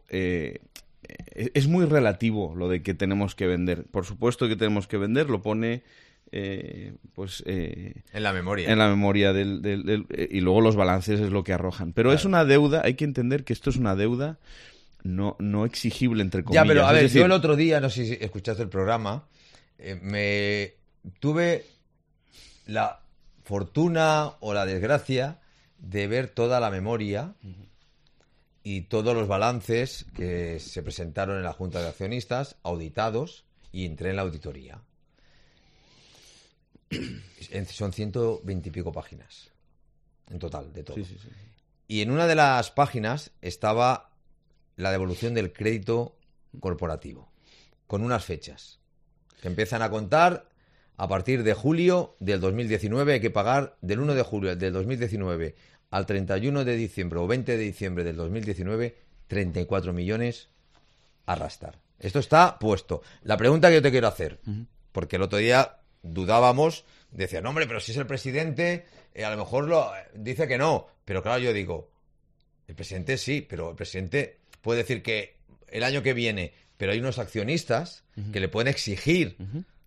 [SPEAKER 13] Es muy relativo lo de que tenemos que vender. Por supuesto que tenemos que vender, lo pone en
[SPEAKER 2] la memoria.
[SPEAKER 13] En la memoria y luego los balances es lo que arrojan. Pero claro, es una deuda, hay que entender que esto es una deuda no exigible, entre comillas.
[SPEAKER 2] Ya, pero a ver, yo el otro día, no sé si escuchaste el programa, tuve la fortuna o la desgracia de ver toda la memoria y todos los balances que se presentaron en la Junta de Accionistas, auditados, y entré en la auditoría. Son 120 y pico páginas, en total, de todo.
[SPEAKER 13] Sí.
[SPEAKER 2] Y en una de las páginas estaba la devolución del crédito corporativo, con unas fechas, que empiezan a contar a partir de julio del 2019, hay que pagar del 1 de julio del 2019 al 31 de diciembre o 20 de diciembre del 2019, 34 millones a arrastrar. Esto está puesto. La pregunta que yo te quiero hacer, porque el otro día dudábamos, decían, no, hombre, pero si es el presidente, a lo mejor dice que no. Pero claro, yo digo, el presidente sí, pero el presidente puede decir que el año que viene, pero hay unos accionistas que le pueden exigir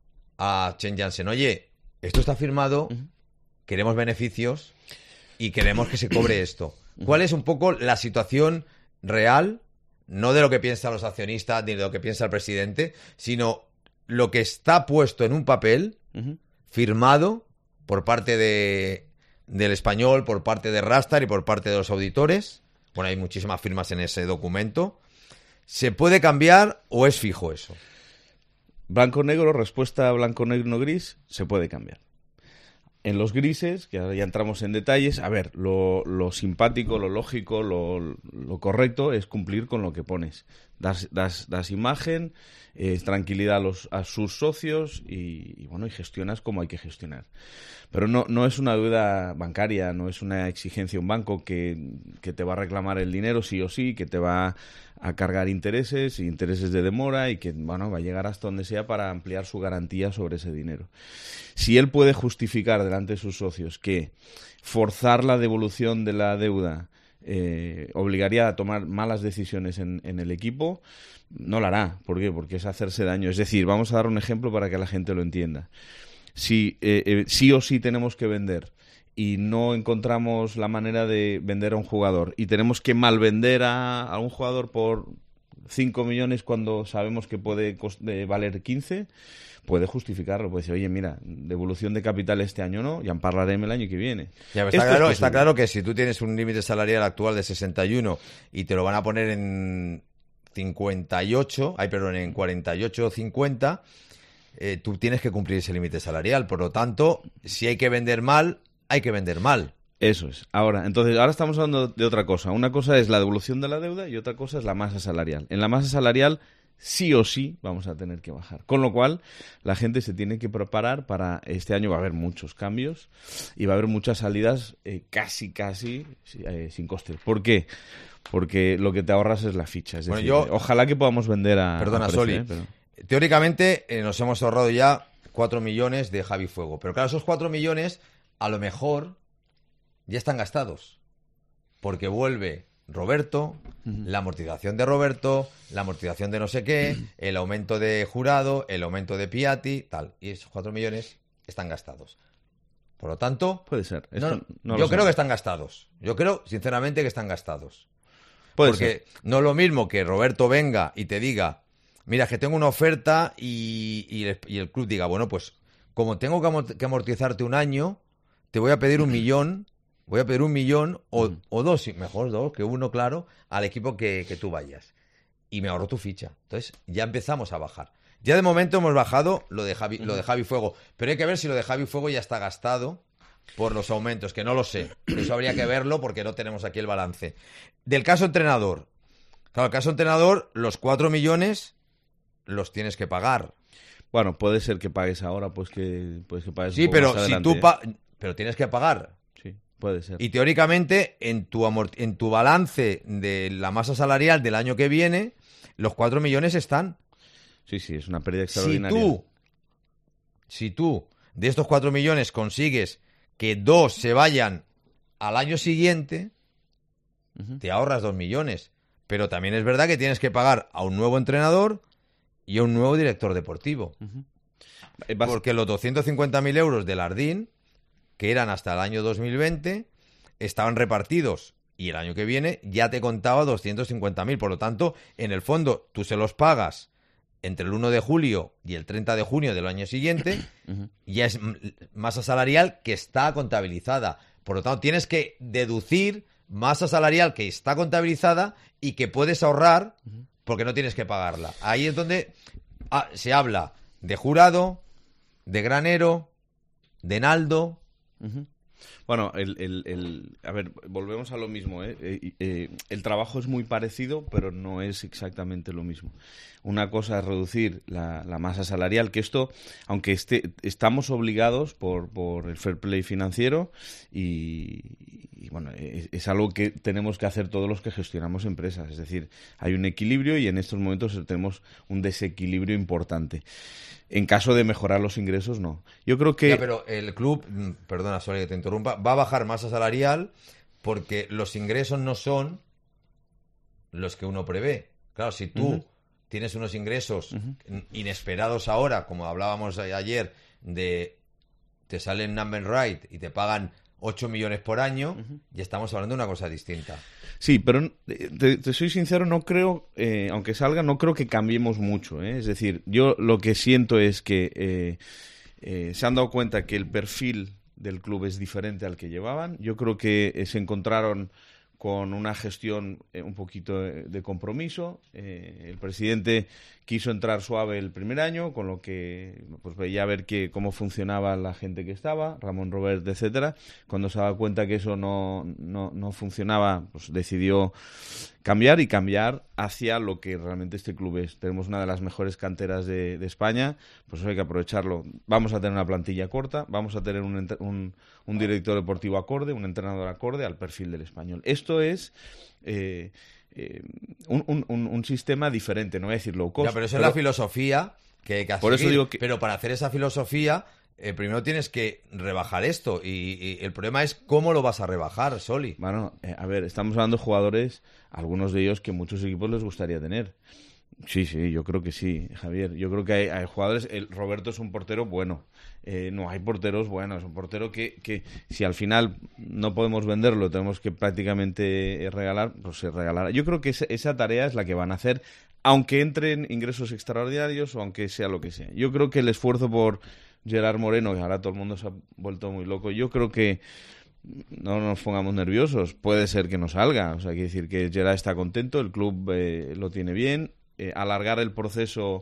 [SPEAKER 2] a Chen Jansen, oye, esto está firmado, queremos beneficios y queremos que se cobre esto. ¿Cuál es un poco la situación real? No de lo que piensan los accionistas ni de lo que piensa el presidente, sino lo que está puesto en un papel, firmado por parte del Español, por parte de Rastar y por parte de los auditores. Bueno, hay muchísimas firmas en ese documento. ¿Se puede cambiar o es fijo eso?
[SPEAKER 13] Blanco-negro, respuesta blanco-negro-gris, se puede cambiar. En los grises, que ahora ya entramos en detalles, a ver, lo simpático, lo lógico, lo correcto es cumplir con lo que pones. Das imagen, tranquilidad a sus socios y gestionas como hay que gestionar. Pero no es una deuda bancaria, no es una exigencia un banco que te va a reclamar el dinero sí o sí, que te va a cargar intereses de demora y que va a llegar hasta donde sea para ampliar su garantía sobre ese dinero. Si él puede justificar delante de sus socios que forzar la devolución de la deuda obligaría a tomar malas decisiones en el equipo, no lo hará. ¿Por qué? Porque es hacerse daño. Es decir, vamos a dar un ejemplo para que la gente lo entienda. Si sí o sí tenemos que vender y no encontramos la manera de vender a un jugador y tenemos que malvender a un jugador por 5 millones cuando sabemos que puede valer 15, puede justificarlo, puede decir, oye, mira, devolución de capital este año no, ya hablaremos el año que viene.
[SPEAKER 2] Ya, está claro que si tú tienes un límite salarial actual de 61 y te lo van a poner en 58, en 48 o 50, tú tienes que cumplir ese límite salarial. Por lo tanto, si hay que vender mal, hay que vender mal.
[SPEAKER 13] Eso es. Ahora estamos hablando de otra cosa. Una cosa es la devolución de la deuda y otra cosa es la masa salarial. En la masa salarial, sí o sí, vamos a tener que bajar. Con lo cual, la gente se tiene que preparar para este año. Va a haber muchos cambios y va a haber muchas salidas casi sin coste. ¿Por qué? Porque lo que te ahorras es la ficha. Es decir, ojalá que podamos vender a...
[SPEAKER 2] Perdona,
[SPEAKER 13] precio,
[SPEAKER 2] Soli.
[SPEAKER 13] Pero...
[SPEAKER 2] Teóricamente nos hemos ahorrado ya 4 millones de Javi Fuego. Pero claro, esos 4 millones a lo mejor ya están gastados. Porque vuelve Roberto, la amortización de Roberto, la amortización de no sé qué, el aumento de Jurado, el aumento de Piatti, tal. Y esos 4 millones están gastados. Por lo tanto...
[SPEAKER 13] Puede ser.
[SPEAKER 2] Yo creo que están gastados. Yo creo, sinceramente, que están gastados.
[SPEAKER 13] Puede
[SPEAKER 2] Porque
[SPEAKER 13] ser.
[SPEAKER 2] no es lo mismo que Roberto venga y te diga, mira, que tengo una oferta y el club diga, bueno, pues como tengo que amortizarte un año, te voy a pedir 1 millón, o 2, mejor 2 que 1, claro, al equipo que tú vayas. Y me ahorro tu ficha. Entonces ya empezamos a bajar. Ya de momento hemos bajado lo de Javi Fuego, pero hay que ver si lo de Javi Fuego ya está gastado por los aumentos, que no lo sé. Eso habría que verlo porque no tenemos aquí el balance. Del caso entrenador. Claro, el caso entrenador, los 4 millones los tienes que pagar.
[SPEAKER 13] Bueno, puede ser que pagues ahora, pues que pagues
[SPEAKER 2] sí,
[SPEAKER 13] un poco
[SPEAKER 2] pero
[SPEAKER 13] más adelante.
[SPEAKER 2] Si tú pero tienes que pagar.
[SPEAKER 13] Sí, puede ser.
[SPEAKER 2] Y teóricamente, en tu balance de la masa salarial del año que viene, los 4 millones están.
[SPEAKER 13] Sí, es una pérdida extraordinaria.
[SPEAKER 2] Si tú de estos 4 millones consigues que 2 se vayan al año siguiente, te ahorras 2 millones. Pero también es verdad que tienes que pagar a un nuevo entrenador y a un nuevo director deportivo. Porque los 250.000 euros del Ardín, que eran hasta el año 2020, estaban repartidos. Y el año que viene ya te contaba 250.000. Por lo tanto, en el fondo, tú se los pagas entre el 1 de julio y el 30 de junio del año siguiente, ya es masa salarial que está contabilizada. Por lo tanto, tienes que deducir masa salarial que está contabilizada y que puedes ahorrar porque no tienes que pagarla. Ahí es donde se habla de Jurado, de Granero, de Naldo.
[SPEAKER 13] Bueno, a ver, volvemos a lo mismo, el trabajo es muy parecido, pero no es exactamente lo mismo. Una cosa es reducir la masa salarial, que esto, aunque estamos obligados por el fair play financiero y bueno, es algo que tenemos que hacer todos los que gestionamos empresas. Es decir, hay un equilibrio y en estos momentos tenemos un desequilibrio importante. En caso de mejorar los ingresos, no. Yo creo que...
[SPEAKER 2] pero el club, perdona, Soli, que te interrumpa, va a bajar masa salarial porque los ingresos no son los que uno prevé. Claro, si tú tienes unos ingresos inesperados ahora, como hablábamos ayer, te salen number right y te pagan 8 millones por año, ya estamos hablando de una cosa distinta.
[SPEAKER 13] Sí, pero te soy sincero, no creo, aunque salga, no creo que cambiemos mucho. Es decir, yo lo que siento es que se han dado cuenta que el perfil del club es diferente al que llevaban. Yo creo que se encontraron con una gestión un poquito de compromiso. El presidente quiso entrar suave el primer año, con lo que pues veía a ver cómo funcionaba la gente que estaba, Ramón Robert, etcétera. Cuando se daba cuenta que eso no funcionaba, pues decidió cambiar hacia lo que realmente este club es. Tenemos una de las mejores canteras de España, pues eso hay que aprovecharlo. Vamos a tener una plantilla corta, vamos a tener un director deportivo acorde, un entrenador acorde al perfil del Español. Esto es un sistema diferente, no voy a decir low cost.
[SPEAKER 2] Ya, pero eso es la filosofía que hay que hacer.
[SPEAKER 13] Por eso digo que...
[SPEAKER 2] Pero para hacer esa filosofía, primero tienes que rebajar esto. Y el problema es cómo lo vas a rebajar, Soli.
[SPEAKER 13] Bueno, a ver, estamos hablando de jugadores, algunos de ellos que muchos equipos les gustaría tener. Sí, yo creo que sí, Javier. Yo creo que hay jugadores... Roberto es un portero bueno. No hay porteros buenos. Es un portero que si al final no podemos venderlo, tenemos que prácticamente regalar, pues se regalará. Yo creo que esa tarea es la que van a hacer, aunque entren ingresos extraordinarios o aunque sea lo que sea. Yo creo que el esfuerzo por Gerard Moreno, que ahora todo el mundo se ha vuelto muy loco, yo creo que no nos pongamos nerviosos. Puede ser que no salga. O sea, quiere decir que Gerard está contento, el club lo tiene bien. Alargar el proceso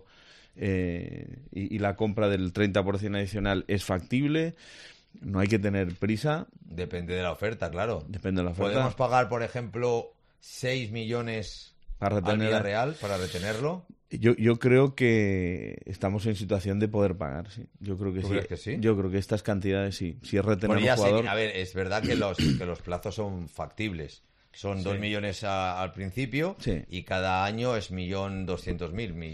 [SPEAKER 13] y la compra del 30% adicional es factible. No hay que tener prisa.
[SPEAKER 2] Depende de la oferta, claro.
[SPEAKER 13] Depende de la oferta.
[SPEAKER 2] ¿Podemos pagar, por ejemplo, 6 millones al Villarreal para retenerlo?
[SPEAKER 13] Yo creo que estamos en situación de poder pagar, sí. Yo creo que
[SPEAKER 2] ¿Tú
[SPEAKER 13] sí.
[SPEAKER 2] crees que sí?
[SPEAKER 13] Yo creo que estas cantidades sí. Si es retener un jugador...
[SPEAKER 2] A ver, es verdad que los plazos son factibles. Son 2 millones al principio y cada año es 1.200.000,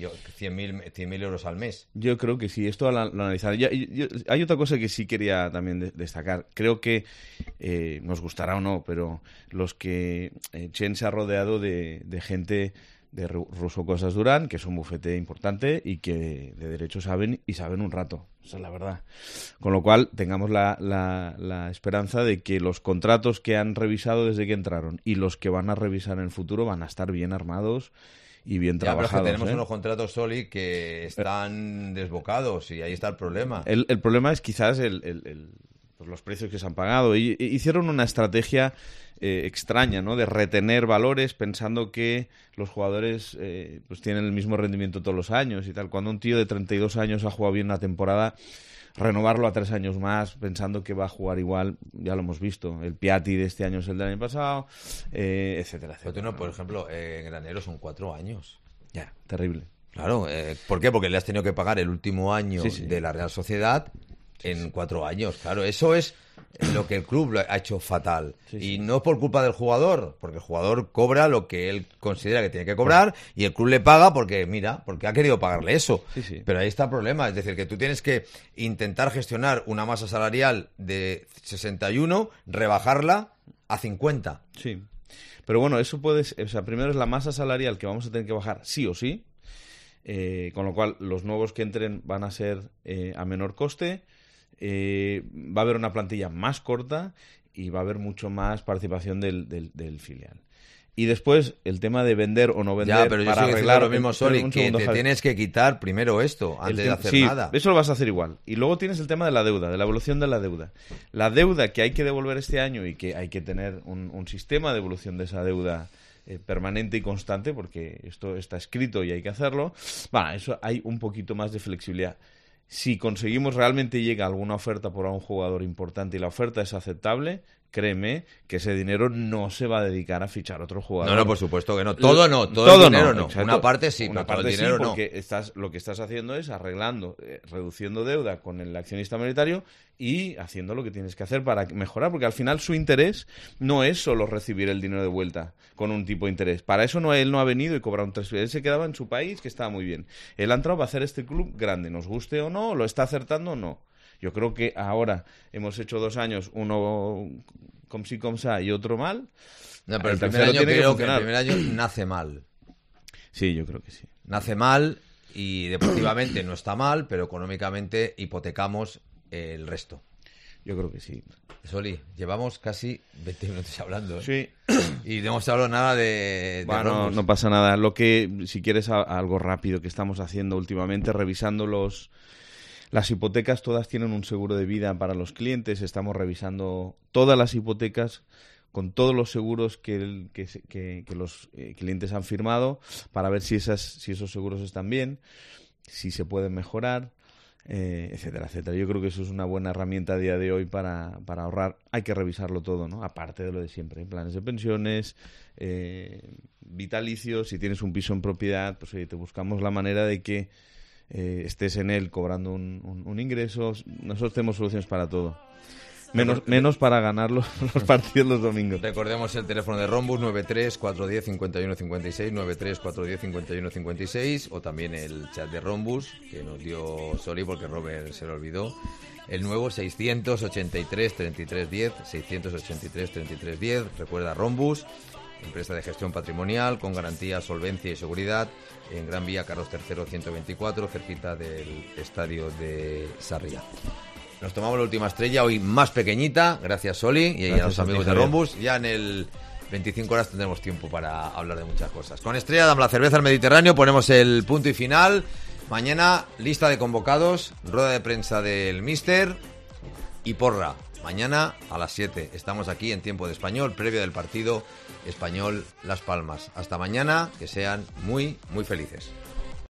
[SPEAKER 2] 100.000 euros al mes.
[SPEAKER 13] Yo creo que sí, esto lo analizar. Hay otra cosa que sí quería también destacar. Creo que, nos gustará o no, pero los que Chen se ha rodeado de gente de Russo Cosas Durán, que es un bufete importante y que de derecho saben un rato. Esa es la verdad. Con lo cual, tengamos la esperanza de que los contratos que han revisado desde que entraron y los que van a revisar en el futuro van a estar bien armados y bien trabajados.
[SPEAKER 2] Pero es que tenemos unos contratos, Soli, que están desbocados y ahí está el problema.
[SPEAKER 13] El problema es quizás pues los precios que se han pagado. Y hicieron una estrategia extraña, ¿no? De retener valores pensando que los jugadores pues tienen el mismo rendimiento todos los años y tal. Cuando un tío de 32 años ha jugado bien una temporada, renovarlo a 3 años más pensando que va a jugar igual, ya lo hemos visto. El Piatti de este año es el del año pasado, etcétera, etcétera.
[SPEAKER 2] Pero tú no, por ejemplo, Granero son 4 años.
[SPEAKER 13] Ya, terrible.
[SPEAKER 2] Claro, ¿por qué? Porque le has tenido que pagar el último año de la Real Sociedad en 4 años. Claro, eso es lo que el club ha hecho fatal. Y no por culpa del jugador, porque el jugador cobra lo que él considera que tiene que cobrar y el club le paga porque ha querido pagarle eso. Pero ahí está el problema. Es decir, que tú tienes que intentar gestionar una masa salarial de 61, rebajarla a 50.
[SPEAKER 13] Sí. Pero bueno, eso puede ser, o sea, primero es la masa salarial que vamos a tener que bajar sí o sí, con lo cual los nuevos que entren van a ser a menor coste. Va a haber una plantilla más corta y va a haber mucho más participación del filial. Y después el tema de vender o no vender,
[SPEAKER 2] ya, pero
[SPEAKER 13] para
[SPEAKER 2] yo
[SPEAKER 13] arreglar
[SPEAKER 2] lo mismo, Soli, que te tienes que quitar primero esto antes de hacer nada.
[SPEAKER 13] Eso lo vas a hacer igual. Y luego tienes el tema de la deuda, de la evolución de la deuda. La deuda que hay que devolver este año y que hay que tener un sistema de evolución de esa deuda permanente y constante, porque esto está escrito y hay que hacerlo. Bueno, eso hay un poquito más de flexibilidad. Si conseguimos realmente llega alguna oferta por un jugador importante y la oferta es aceptable, créeme que ese dinero no se va a dedicar a fichar otro jugador.
[SPEAKER 2] No, por supuesto que no. Todo no, todo el dinero no.
[SPEAKER 13] Exacto.
[SPEAKER 2] Una parte sí,
[SPEAKER 13] una
[SPEAKER 2] pero todo
[SPEAKER 13] parte
[SPEAKER 2] el dinero
[SPEAKER 13] sí,
[SPEAKER 2] no.
[SPEAKER 13] porque lo que estás haciendo es arreglando, reduciendo deuda con el accionista minoritario y haciendo lo que tienes que hacer para mejorar, porque al final su interés no es solo recibir el dinero de vuelta con un tipo de interés. Para eso él no ha venido y cobrado un 3%. Él se quedaba en su país, que estaba muy bien. Él ha entrado para hacer este club grande, nos guste o no, lo está acertando o no. Yo creo que ahora hemos hecho 2 años, uno com sí com sa y otro mal.
[SPEAKER 2] No, pero el primer año creo que el primer año nace mal.
[SPEAKER 13] Sí, yo creo que sí.
[SPEAKER 2] Nace mal y deportivamente no está mal, pero económicamente hipotecamos el resto.
[SPEAKER 13] Yo creo que sí.
[SPEAKER 2] Soli, llevamos casi 20 minutos hablando, ¿eh?
[SPEAKER 13] Sí.
[SPEAKER 2] Y no hemos hablado nada de
[SPEAKER 13] bueno, no pasa nada. Lo que, si quieres, algo rápido que estamos haciendo últimamente, revisando las hipotecas, todas tienen un seguro de vida para los clientes. Estamos revisando todas las hipotecas con todos los seguros que los clientes han firmado para ver si esos seguros están bien, si se pueden mejorar, etcétera, etcétera. Yo creo que eso es una buena herramienta a día de hoy para ahorrar. Hay que revisarlo todo, ¿no? Aparte de lo de siempre, planes de pensiones, vitalicios. Si tienes un piso en propiedad, pues oye, te buscamos la manera de que estés en él cobrando un ingreso. Nosotros tenemos soluciones para todo. Menos para ganar los partidos los domingos.
[SPEAKER 2] Recordemos el teléfono de Rhombus, 93-410-51-56, 93-410-51-56, o también el chat de Rhombus, que nos dio Soli porque Robert se lo olvidó. El nuevo 683-33-10, 683-33-10. Recuerda Rhombus, empresa de gestión patrimonial con garantía, solvencia y seguridad, en Gran Vía Carlos III 124, cerquita del estadio de Sarriá. Nos tomamos la última estrella, hoy más pequeñita, gracias Soli y a los amigos de Rhombus. Ya en el 25 horas tendremos tiempo para hablar de muchas cosas. Con Estrella damos la cerveza al Mediterráneo, ponemos el punto y final. Mañana lista de convocados, rueda de prensa del míster y porra. Mañana a las 7 estamos aquí en Tiempo de Español, previo del partido Español Las Palmas. Hasta mañana, que sean muy, muy felices.